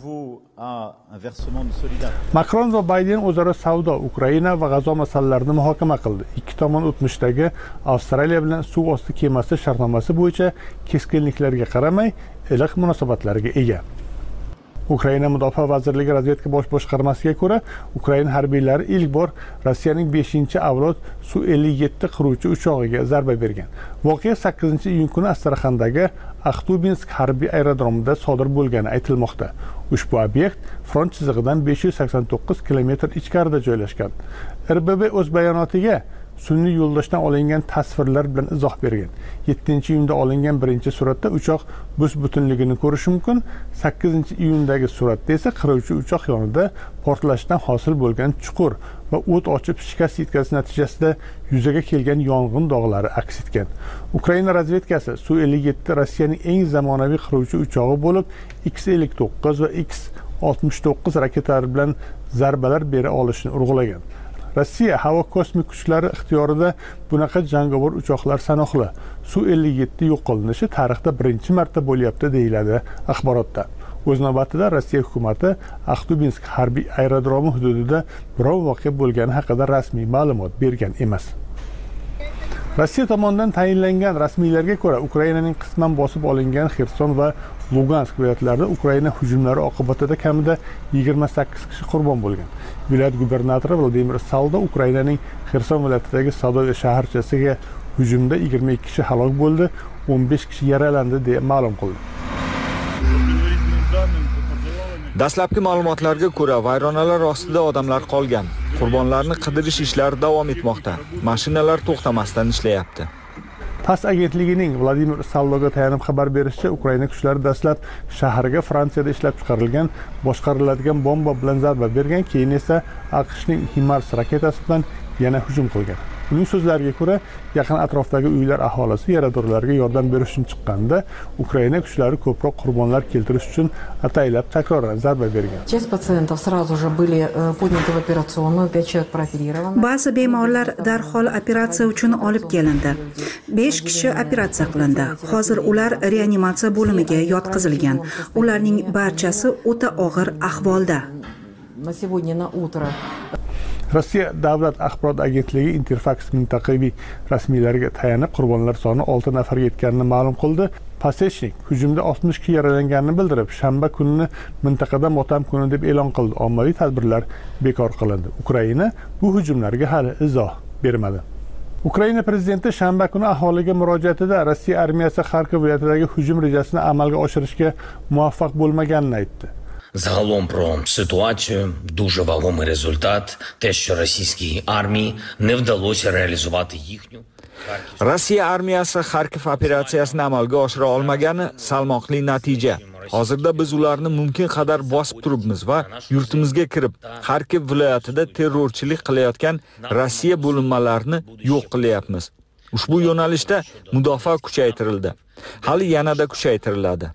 Macron va Biden o'zaro savdo, Ukraina va G'azo masalalarini muhokama qildi. Ikki tomon o'tmishdagi Avstraliya bilan suv osti kemasi shartnomasi bo'yicha keskinliklarga qaramay, iliq munosabatlarga ega. Ukraina Mudofaa vazirligi razvedka bosh boshqarmasiga ko'ra, Ukraina harbiylari ilk bor Rossiyaning beshinchi avlod Su ellik yetti qiruvchi uchog'iga zarba bergan. Voqea sakkizinchi iyun kuni Astraxandagi Axtubinsk harbiy aerodromida sodir bo'lgani aytilmoqda. Ushbu obyekt front chizig'idan besh yuz sakson to'qqiz kilometr ichkarida joylashgan. R B B o'z bayonotiga sun'iy yo'ldoshdan olingan tasvirlar bilan izoh bergan. yettinchi iyunda olingan birinchi suratda uchoq bus-butunligini ko'rish mumkin. sakkizinchi iyundagi suratda esa qiruvchi uchoq yonida portlashdan hosil bo'lgan chuqur va o't ochib shikast yetkazish natijasida yuzaga kelgan yong'in dog'lari aks etgan. Ukraina razvedkasi Su ellik yetti Rossiyaning eng zamonaviy qiruvchi uchog'i bo'lib, X ellik to'qqiz va X oltmish to'qqiz raketalari bilan zarbalar bera olishini urg'ulagan. Rossiya havo kosmik kuchlari ixtiyorida bunaqa jangovar uchoqlar sanoqli. Su ellik yetti yo'q qilinishi tarixda birinchi marta bo'lyapti deyiladi axborotda. O'z navbatida Rossiya hukumati Axtubinsk harbiy aerodromi hududida biror voqea bo'lgani haqida rasmiy ma'lumot bergan emas. Rossiya tomonidan tayinlangan rasmiylarga ko'ra, Ukrainaning qisman bosib olingan Xerson va Lugansk viloyatlarida Ukraina hujumlari oqibatida kamida yigirma sakkiz kishi qurbon bo'lgan. Viloyat gubernatori Vladimir Saldo Ukrainaning Xerson viloyatidagi Sadoy shaharchasiga hujumda yigirma ikki kishi halok bo'ldi, o'n besh kishi yaralandi deb ma'lum qildi. Dastlabki ma'lumotlarga ko'ra, vayronalar ostida odamlar qolgan. Qurbonlarni qidirish ishlari davom etmoqda. Mashinalar to'xtamasdan ishlayapti. TASS agentligining Vladimir Saldoga tayanib xabar berishicha, Ukraina kuchlari dastlab shaharga Fransiyada ishlab chiqarilgan boshqariladigan bomba bilan zarba bergan, keyin esa AQShning HIMARS raketasi bilan yana hujum qilgan. Uning so'zlariga ko'ra, yaqin atrofdagi uylar aholisi yaradorlarga yordam berish uchun chiqqanda, Ukraina kuchlari ko'proq qurbonlar keltirish uchun ataylab takroran zarba bergan. Ba'zi bemorlar darhol operatsiya uchun olib kelindi. besh kishi operatsiya qilindi. Hozir ular reanimatsiya bo'limiga yotqizilgan. Ularning barchasi o'ta og'ir ahvolda. Rossiya davlat axborot agentligi Interfax mintaqaviy rasmiylarga tayanib qurbonlar soni olti nafarga yetganini ma'lum qildi. Pasechnik hujumda oltmish kishi yaralanganini bildirib, shanba kunini mintaqada motam kuni deb e'lon qildi. Ommaviy tadbirlar bekor qilindi. Ukraina bu hujumlarga hali izoh bermadi. Ukraina prezidenti shanba kuni aholiga murojaatida Rossiya armiyasi Xarkov viloyatidagi hujum rejasini amalga oshirishga muvaffaq bo'lmaganini aytdi. Загалом про ситуацію дуже вагомий результат те, що російській армії не вдалося реалізувати їхню Rossiya armiyasi Xarkov operatsiyasini amalga oshira olmagani salmoqli natija. Hozirda biz ularni mumkin qadar bosib turibmiz va yurtimizga kirib, Xarkov viloyatida terrorchilik qilayotgan Rossiya bo'linmalarini yo'q qilyapmiz. Ushbu yo'nalishda mudofaa kuchaytirildi. Hali yanada kuchaytiriladi.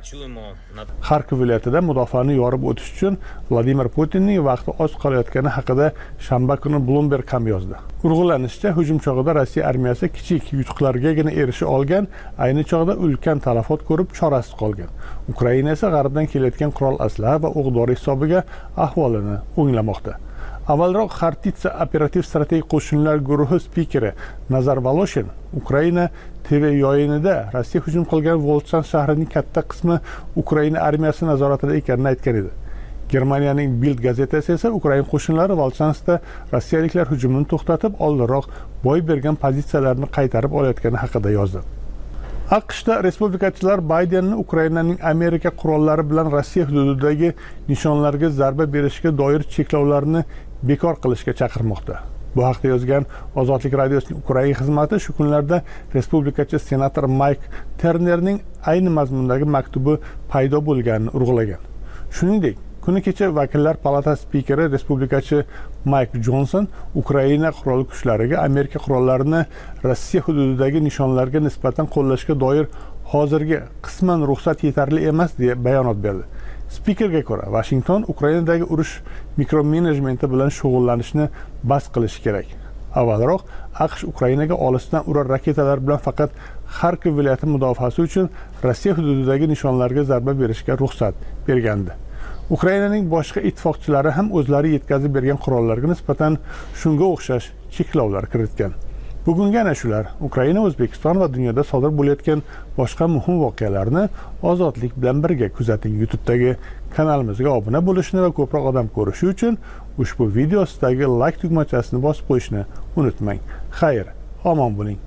Xarkov viloyatida mudofaani yorib o'tish uchun Vladimir Putinning vaqti oz qolayotgani haqida shanba kuni Bloomberg ham yozdi. Urg'ulanishicha, hujum chog'ida Rossiya armiyasi kichik yutuqlargagina erisha olgan, ayni chog'da ulkan talafot ko'rib chorasiz qolgan. Ukraina esa g'arbdan kelayotgan qurol aslah va o'q-dori hisobiga ahvolini o'nglamoqda. Avvalroq Xartitsa operativ strategik qo'shinlar guruhi spikeri Nazar Voloshin Ukraina T V yoyinida Rossiya hujum qilgan Volchansk shahrining katta qismi Ukraina armiyasi nazoratida ekanini aytgan edi. Germaniyaning Bild gazetasi esa Ukraina qo'shinlari Volchanskda rossiyaliklar hujumini to'xtatib, oldinroq boy bergan pozitsiyalarini qaytarib olayotgani haqida yozdi. AQShda respublikachilar Baydenni Ukrainaning Amerika qurollari bilan Rossiya hududidagi nishonlarga zarba berishga doir cheklovlarni bekor qilishga chaqirmoqda. Bu haqda yozgan Ozodlik radiosining Ukraina xizmati shu kunlarda respublikachi senator Mike Ternerning ayni mazmundagi maktubi paydo bo'lganini urg'ulagan. Shuningdek, kuni kecha vakillar palatasi spikeri respublikachi Mike Johnson Ukraina qurolli kuchlariga Amerika qurollarini Rossiya hududidagi nishonlarga nisbatan qo'llashga doir hozirgi qisman ruxsat yetarli emas deya bayonot berdi. Spikerga ko'ra, Washington Ukrainadagi urush mikromenejmenti bilan shug'ullanishni bas qilishi kerak. Avvalroq AQSh Ukrainaga olisdan urar raketalar bilan faqat Xarkov viloyati mudofaasi uchun Rossiya hududidagi nishonlarga zarba berishga ruxsat bergandi. Ukrainaning boshqa ittifoqchilari ham o'zlari yetkazib bergan qurollarga nisbatan shunga o'xshash cheklovlar kiritgan. Bugungi ana shular Ukraina, O'zbekiston va dunyoda sodir bo'layotgan boshqa muhim voqealarni ozodlik bilan birga kuzating. YouTube'dagi kanalimizga obuna bo'lishni va ko'proq odam ko'rishi uchun ushbu video ostidagi like tugmachasini bosib qo'yishni unutmang. Xayr, omon bo'ling.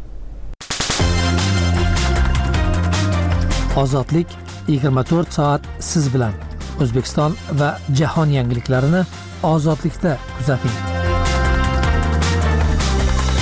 Ozodlik yigirma to'rt soat siz bilan. O'zbekiston va jahon yangiliklarini ozodlikda kuzating.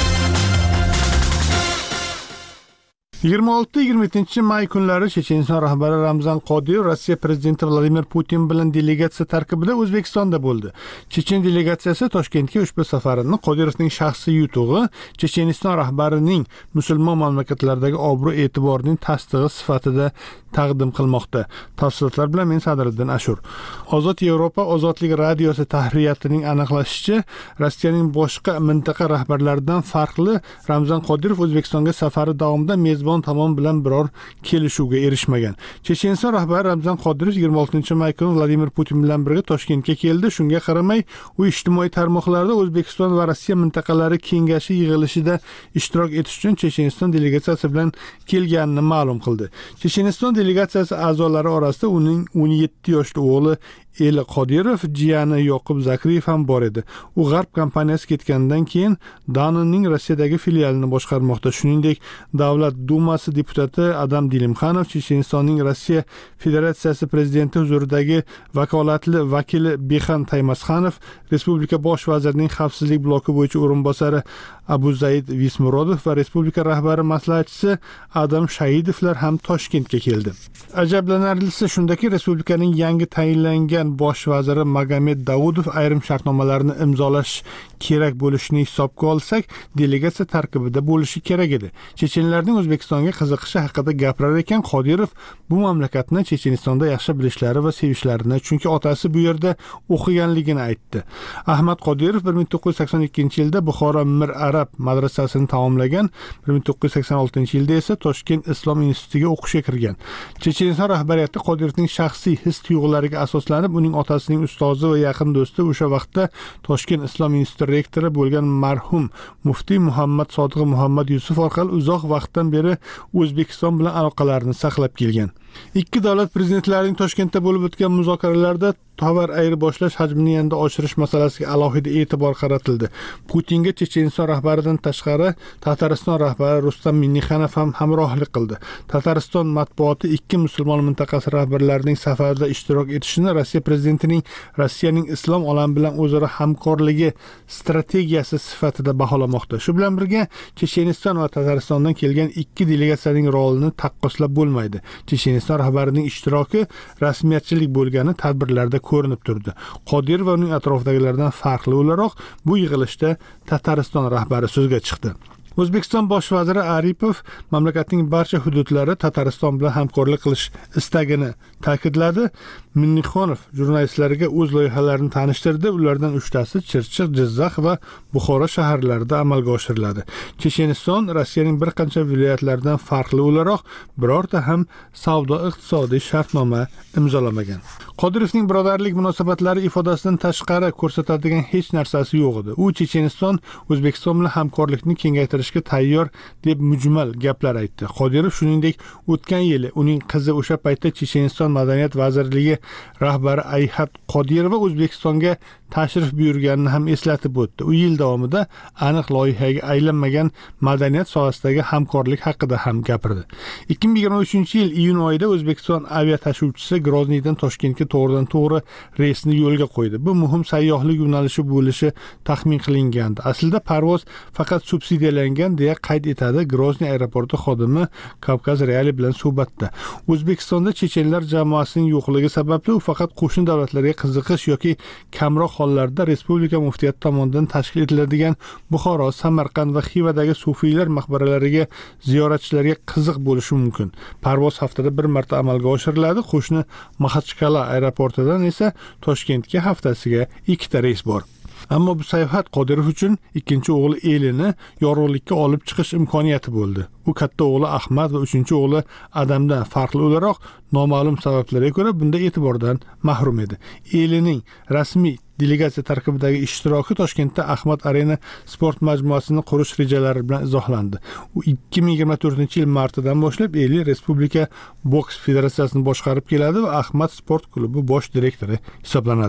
yigirma olti yigirma yettinchi may kunlari Checheniston rahbari Ramzan Qodirov Rossiya prezidenti Vladimir Putin bilan delegatsiya tarkibida O'zbekistonda bo'ldi. Chechen delegatsiyasi Toshkentga ushbu safarini Qodirovning shaxsiy yutug'i, Checheniston rahbarining musulmon mamlakatlardagi obro' e'tiborining tasdig'i sifatida taqdim qilmoqda. Tafsilotlar bilan men Sadriddin Ashur. Ozod Yevropa ozodlik radiosi tahriyatining aniqlashicha, Rossiyaning boshqa mintaqa rahbarlaridan farqli Ramzan Qodirov O'zbekistonga safari davomida mezbon tomon bilan biror kelishuvga erishmagan. Checheniston rahbari Ramzan Qodirov yigirma oltinchi may kuni Vladimir Putin bilan birga Toshkentga keldi. Shunga qaramay, u ijtimoiy tarmoqlarda O'zbekiston va Rossiya mintaqalari kengashi yig'ilishida ishtirok etish uchun Checheniston delegatsiyasi bilan kelganini ma'lum qildi. Checheniston delegatsiyasi a'zolari orasida uning o'n yetti yoshli o'g'li Eli Qodirov, jiyani Yoqub Zakriyev ham bor edi. U G'arb kompaniyasi ketgandan keyin Danonning Rossiyadagi filialini boshqarmoqda. Shuningdek, Davlat dumasi deputati Adam Dilimxanov, Chechenistonning Rossiya Federatsiyasi prezidenti huzuridagi vakolatli vakili Bexan Taymasxanov, Respublika bosh vazirining xavfsizlik bloki bo'yicha o'rinbosari Abu Zaid Vismurodov va Respublika rahbari maslahatchisi Adam Shahidovlar ham Toshkentga keldi. Ajablanarlisi shundaki, respublikaning yangi tayinlangan bosh vaziri Magomed Davudov ayrim shartnomalarni imzolash kerak bo'lishini hisobga olsak, delegatsiya tarkibida bo'lishi kerak edi. Chechenlarning O'zbekistonga qiziqishi haqida gapirar ekan, Qodirov bu mamlakatni Chechenistonda yaxshi bilishlari va sevishlarini, chunki otasi bu yerda o'qiganligini aytdi. Ahmad Qodirov bir ming to'qqiz yuz sakson ikkinchi yilda Buxoro Mir Arab madrasasini tamomlagan, bir ming to'qqiz yuz sakson oltinchi yilda esa Toshkent Islom institutiga o'qishga kirgan. Checheniston rahbariyati Qodirovning shaxsiy his-tuyg'ulariga asoslanib, uning otasining ustozi va yaqin do'sti, o'sha vaqtda Toshkent Islom instituti rektori bo'lgan marhum muftiy Muhammad Sodiq Muhammad Yusuf orqali uzoq vaqtdan beri O'zbekiston bilan aloqalarini saqlab kelgan. Ikki davlat prezidentlarining Toshkentda bo'lib o'tgan muzokaralarda tovar ayirboshlash hajmini yanada oshirish masalasiga alohida e'tibor qaratildi. Putinga Checheniston rahbaridan tashqari Tatariston rahbari Rustam Minnixanov ham hamrohlik qildi. Tatariston matbuoti ikki musulmon mintaqasi rahbarlarining safarda ishtirok etishini Rossiya prezidentining Rossiyaning islom olami bilan o'zaro hamkorligi strategiyasi sifatida baholamoqda. Shu bilan birga Checheniston va Tataristondan kelgan ikki delegatsiyaning rolini taqqoslab bo'lmaydi. Checheniston rahbarining ishtiroki rasmiyatchilik bo'lgani tadbirlarda ko'rinib turdi. Qodirov va uning atrofidagilardan farqli o'laroq bu yig'ilishda Tatariston rahbari so'zga chiqdi. O'zbekiston bosh vaziri Aripov mamlakatning barcha hududlari Tatariston bilan hamkorlik qilish istagini ta'kidladi. Minnixonov jurnalistlarga o'z loyihalarini tanishtirdi. Ulardan uchtasi Chirchiq, Jizzax va Buxoro shaharlarida amalga oshiriladi. Checheniston Rossiyaning bir qancha viloyatlaridan farqli o'laroq birorta ham savdo-iqtisodiy shartnoma imzolamagan. Qodirovning birodarlik munosabatlari ifodasidan tashqari ko'rsatadigan hech narsasi yo'q edi. U Checheniston O'zbekiston bilan hamkorlikni kengaytirishga tayyor deb mujmal gaplar aytdi. Qodirov shuningdek, o'tgan yili uning qizi o'sha paytda Checheniston madaniyat vazirligi rahbari Ayhat Qodirova O'zbekistonga tashrif buyurganini ham eslatib o'tdi. U yil davomida aniq loyihaga aylanmagan madaniyat sohasidagi hamkorlik haqida ham gapirdi. ikki ming yigirma uchinchi yil iyun oyida O'zbekiston aviatashuvchisi Grozniydan Toshkentga to'g'ridan to'g'ri reysni yo'lga qo'ydi. Bu muhim sayyohlik yo'nalishi bo'lishi taxmin qilingandi. Aslida parvoz faqat subsidiyalangan deya qayd etadi Grozniy aeroporti xodimi Kavkaz Reali bilan suhbatda. O'zbekistonda chechenlar jamoasining yo'qligi sababli u faqat qo'shni davlatlarga qiziqish yoki kamroq hollarda respublika muftiyati tomonidan tashkil etiladigan Buxoro, Samarqand va Xivadagi sufiylar maqbaralariga ziyoratchilarga qiziq bo'lishi mumkin. Parvoz haftada bir marta amalga oshiriladi. Qo'shni Maxachqala aeroportidan esa Toshkentga haftasiga ikkita reys bor. Ammo bu sayohat Qodirov uchun ikkinchi o'g'li Elini yorug'likka olib chiqish imkoniyati bo'ldi. U katta o'g'li Ahmad va uchinchi o'g'li Adamdan farqli o'laroq noma'lum sabablarga ko'ra bunda e'tibordan mahrum edi. Elining rasmiy delegatsiya tarkibidagi ishtiroki Toshkentda Ahmad Arena sport majmuasini qurish rejalari bilan izohlandi. U ikki ming yigirma to'rtinchi yil martidan boshlab Eli Respublika boks federatsiyasini boshqarib keladi va Ahmad sport klubi bosh direktori hisoblanadi.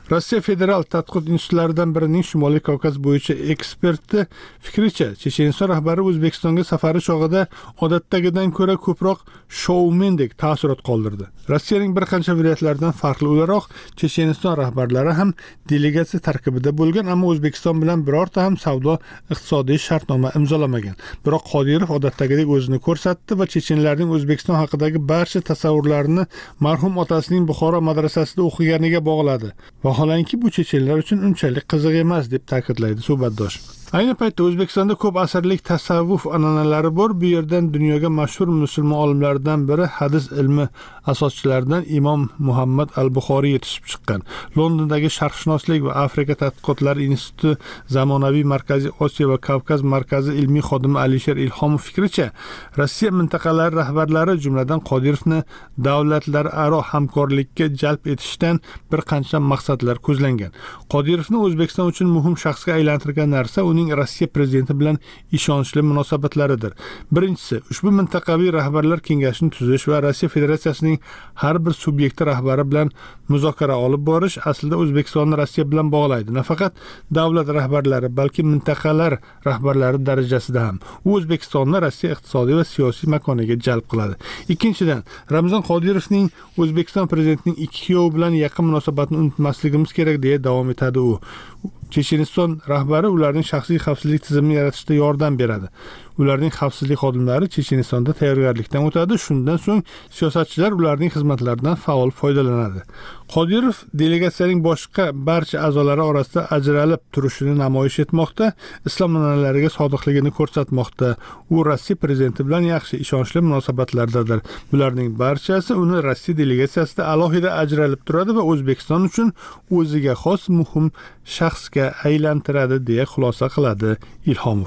Rossiya federal tadqiqot institutlaridan birining Shimoliy Kavkaz bo'yicha eksperti fikricha, Checheniston rahbari O'zbekistonga safari chog'ida odatdagidan ko'ra ko'proq shoumendek taassurot qoldirdi. Rossiyaning bir qancha viloyatlaridan farqli o'laroq, Checheniston rahbarlari ham delegatsiya tarkibida bo'lgan, ammo O'zbekiston bilan birorta ham savdo iqtisodiy shartnoma imzolamagan. Biroq Qodirov odatdagidek o'zini ko'rsatdi va chechenlarning O'zbekiston haqidagi barcha tasavvurlarini marhum otasining Buxoro madrasasida o'qiganiga bog'ladi. Vaholanki bu chechenlar uchun unchalik qiziq emas deb ta'kidlaydi suhbatdosh. Ayni paytda O'zbekistonda ko'p asrlik tasavvuf an'analari bor. Bu yerdan dunyoga mashhur musulmon olimlardan biri hadis ilmi asoschilaridan Imom Muhammad al-Buxoriy yetishib chiqqan. Londondagi Sharqshunoslik va Afrika tadqiqotlari instituti zamonaviy Markaziy Osiyo va Kavkaz markazi ilmiy xodimi Alisher Ilhomov fikricha, Rossiya mintaqalari rahbarlari, jumladan Qodirovni davlatlararo hamkorlikka jalb etishdan bir qancha maqsadlar ko'zlangan. Qodirovni O'zbekiston uchun muhim shaxsga aylantirgan narsa uning Rossiya prezidenti bilan ishonchli munosabatlaridir. Birinchisi, ushbu mintaqaviy rahbarlar kengashini tuzish va Rossiya Federatsiyasining har bir subyekti rahbari bilan muzokara olib borish aslida O'zbekistonni Rossiya bilan bog'laydi. Nafaqat davlat rahbarlari, balki mintaqalar rahbarlari darajasida ham. U O'zbekistonni Rossiya iqtisodiy va siyosiy makoniga jalb qiladi. Ikkinchidan, Ramzan Qodirovning O'zbekiston prezidentining ikki kuyovi bilan yaqin munosabatni unutmasligimiz kerak deya davom etadi u. Checheniston rahbari ularning shaxsiy xavfsizlik tizimini yaratishda yordam beradi. Ularning xavfsizlik xodimlari Chechenistonda tayyorgarlikdan o'tadi. Shundan so'ng siyosatchilar ularning xizmatlaridan faol foydalanadi. Qodirov delegatsiyaning boshqa barcha a'zolari orasida ajralib turishini namoyish etmoqda, islom an'analariga sodiqligini ko'rsatmoqda. U Rossiya prezidenti bilan yaxshi, ishonchli munosabatlardadir. Bularning barchasi uni Rossiya delegatsiyasida alohida ajralib turadi va O'zbekiston uchun o'ziga xos muhim shaxsga aylantiradi deya xulosa qiladi Ilhomov.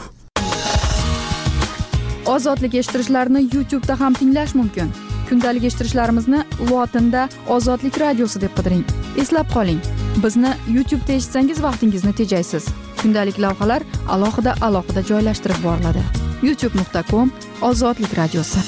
Ozodlik eshittirishlarni YouTube da ham tinglash mumkin. Kundalik eshittirishlarimizni lotinda Ozodlik radiosi deb qidiring. Eslab qoling, bizni YouTube da eshitsangiz vaqtingizni tejaysiz. Kundalik lavhalar alohida alohida joylashtirib boriladi. youtube nuqta com Ozodlik radiosi.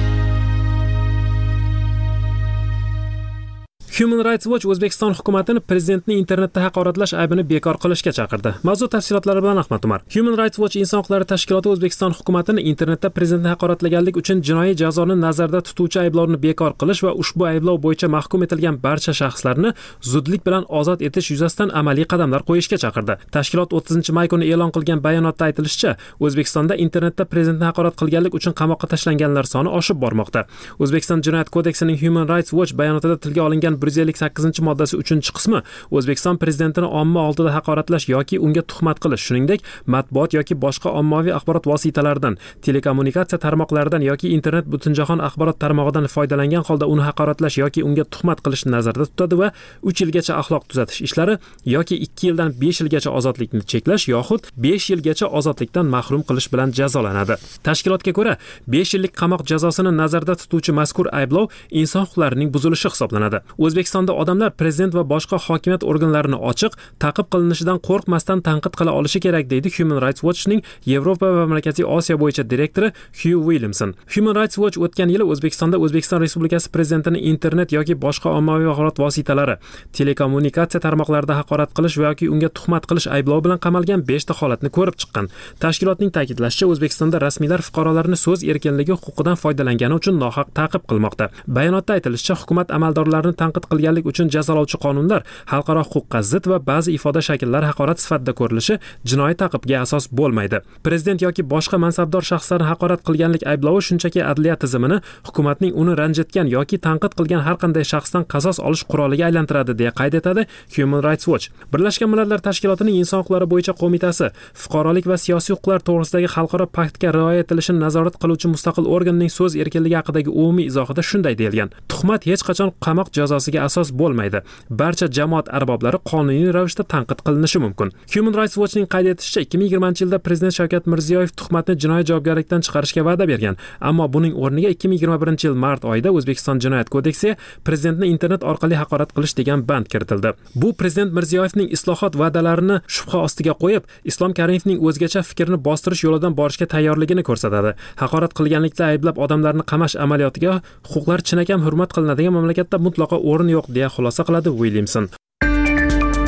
Human Rights Watch O'zbekiston hukumatini prezidentni internetda haqoratlash aybini bekor qilishga chaqirdi. Mavzu tafsilotlari bilan Ahmad Umar. Human Rights Watch inson huquqlari tashkiloti O'zbekiston hukumatini internetda prezidentni haqoratlaganlik uchun jinoiy jazoni nazarda tutuvchi ayblovni bekor qilish va ushbu ayblov bo'yicha mahkum etilgan barcha shaxslarni zudlik bilan ozod etish yuzasidan amaliy qadamlar qo'yishga chaqirdi. Tashkilot o'ttizinchi may kuni e'lon qilgan bayonotda aytilishicha, O'zbekistonda internetda prezidentni haqorat qilganlik uchun qamoqqa tashlanganlar soni oshib bormoqda. O'zbekiston Jinoyat kodeksining Human Rights Watch bayonotida tilga olingan bir yuz ellik sakkizinchi moddasi uchinchi qismi O'zbekiston prezidentini omma oldida haqoratlash yoki unga tuhmat qilish, shuningdek, matbuot yoki boshqa ommaviy axborot vositalaridan, telekommunikatsiya tarmoqlaridan yoki internet butunjahon axborot tarmog'idan foydalangan holda uni haqoratlash yoki unga tuhmat qilishni nazarda tutadi va uch yilgacha axloq tuzatish ishlari yoki ikki yildan besh yilgacha ozodlikni cheklash yoxud besh yilgacha ozodlikdan mahrum qilish bilan jazolanadi. Tashkilotga ko'ra, besh yillik qamoq jazosini nazarda tutuvchi mazkur ayblov inson huquqlarining buzilishi hisoblanadi. O'zbekistonda odamlar prezident va boshqa hokimiyat organlarini ochiq, ta'qib qilinishidan qo'rqmasdan tanqid qila olishi kerak, deydi Human Rights Watchning Yevropa va Markaziy Osiyo bo'yicha direktori Hugh Williamson. Human Rights Watch o'tgan yili O'zbekistonda O'zbekiston Respublikasi prezidentini internet yoki boshqa ommaviy axborot vositalari, telekommunikatsiya tarmoqlarida haqorat qilish yoki unga tuhmat qilish ayblovi bilan qamalgan besh ta holatni ko'rib chiqqan. Tashkilotning ta'kidlashicha, O'zbekistonda rasmiylar fuqarolarni so'z erkinligi huquqidan foydalangani uchun nohaq ta'qib qilmoqda. Bayonotda aytilishicha, hukumat amaldorlarini tanqid qilganlik uchun jazolovchi qonunlar xalqaro huquqqa zid va ba'zi ifoda shakllari haqorat sifatida ko'rilishi jinoiy ta'qibga asos bo'lmaydi. Prezident yoki boshqa mansabdor shaxslarni haqorat qilganlik ayblovi shunchaki adliya tizimini hukumatning uni ranjitgan yoki tanqid qilgan har qanday shaxsdan qasos olish quroliga aylantiradi deya qayd etadi Human Rights Watch. Birlashgan Millatlar Tashkilotining inson huquqlari bo'yicha qo'mitasi fuqarolik va siyosiy huquqlar to'g'risidagi xalqaro paktga rioya etilishini nazorat qiluvchi mustaqil organning so'z erkinligi haqidagi umumiy izohida shunday deyilgan: tuhmat hech qachon qamoq jazosiga asos bo'lmaydi. Barcha jamoat arboblari qonuniy ravishda tanqid qilinishi mumkin. Human Rights Watchning qayd etishicha, ikki ming yigirmanchi yilda prezident Shavkat Mirziyoyev tuhmatni jinoiy javobgarlikdan chiqarishga va'da bergan, ammo buning o'rniga ikki ming yigirma birinchi yil mart oyida O'zbekiston Jinoyat kodeksiga prezidentni internet orqali haqorat qilish degan band kiritildi. Bu prezident Mirziyoyevning islohot va'dalarini shubha ostiga qo'yib, Islom Karimovning o'zgacha fikrni bostirish yo'lidan borishga tayyorligini ko'rsatadi. Haqorat qilganlikda ayblab odamlarni qamash amaliyotiga huquqlar chinakam hurmat qilinadigan mamlakatda mutlaqo o'rin yo'q deya xulosa qiladi Williamson.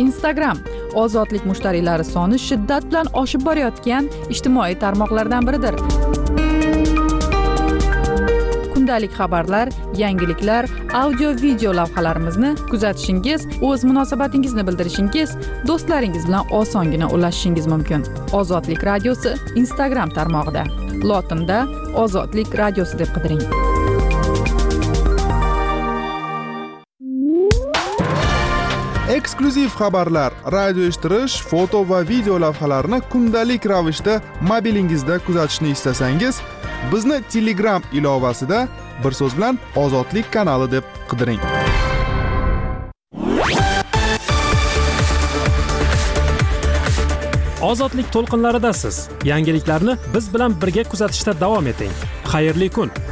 Instagram ozodlik mushtariylari soni shiddat bilan oshib borayotgan ijtimoiy tarmoqlardan biridir. Kundalik xabarlar, yangiliklar, audio video lavhalarimizni kuzatishingiz, o'z munosabatingizni bildirishingiz, do'stlaringiz bilan osongina ulashishingiz mumkin. Ozodlik radiosi Instagram tarmog'ida. Lotinda Ozodlik radiosi deb qidiring. Eksklyuziv xabarlar, radio eshittirish, foto va video lavhalarni kundalik ravishda mobilingizda kuzatishni istasangiz, bizni Telegram ilovasida bir so'z bilan Ozodlik kanali deb qidiring. Ozodlik to'lqinlaridasiz. Yangiliklarni biz bilan birga kuzatishda davom eting. Xayrli kun.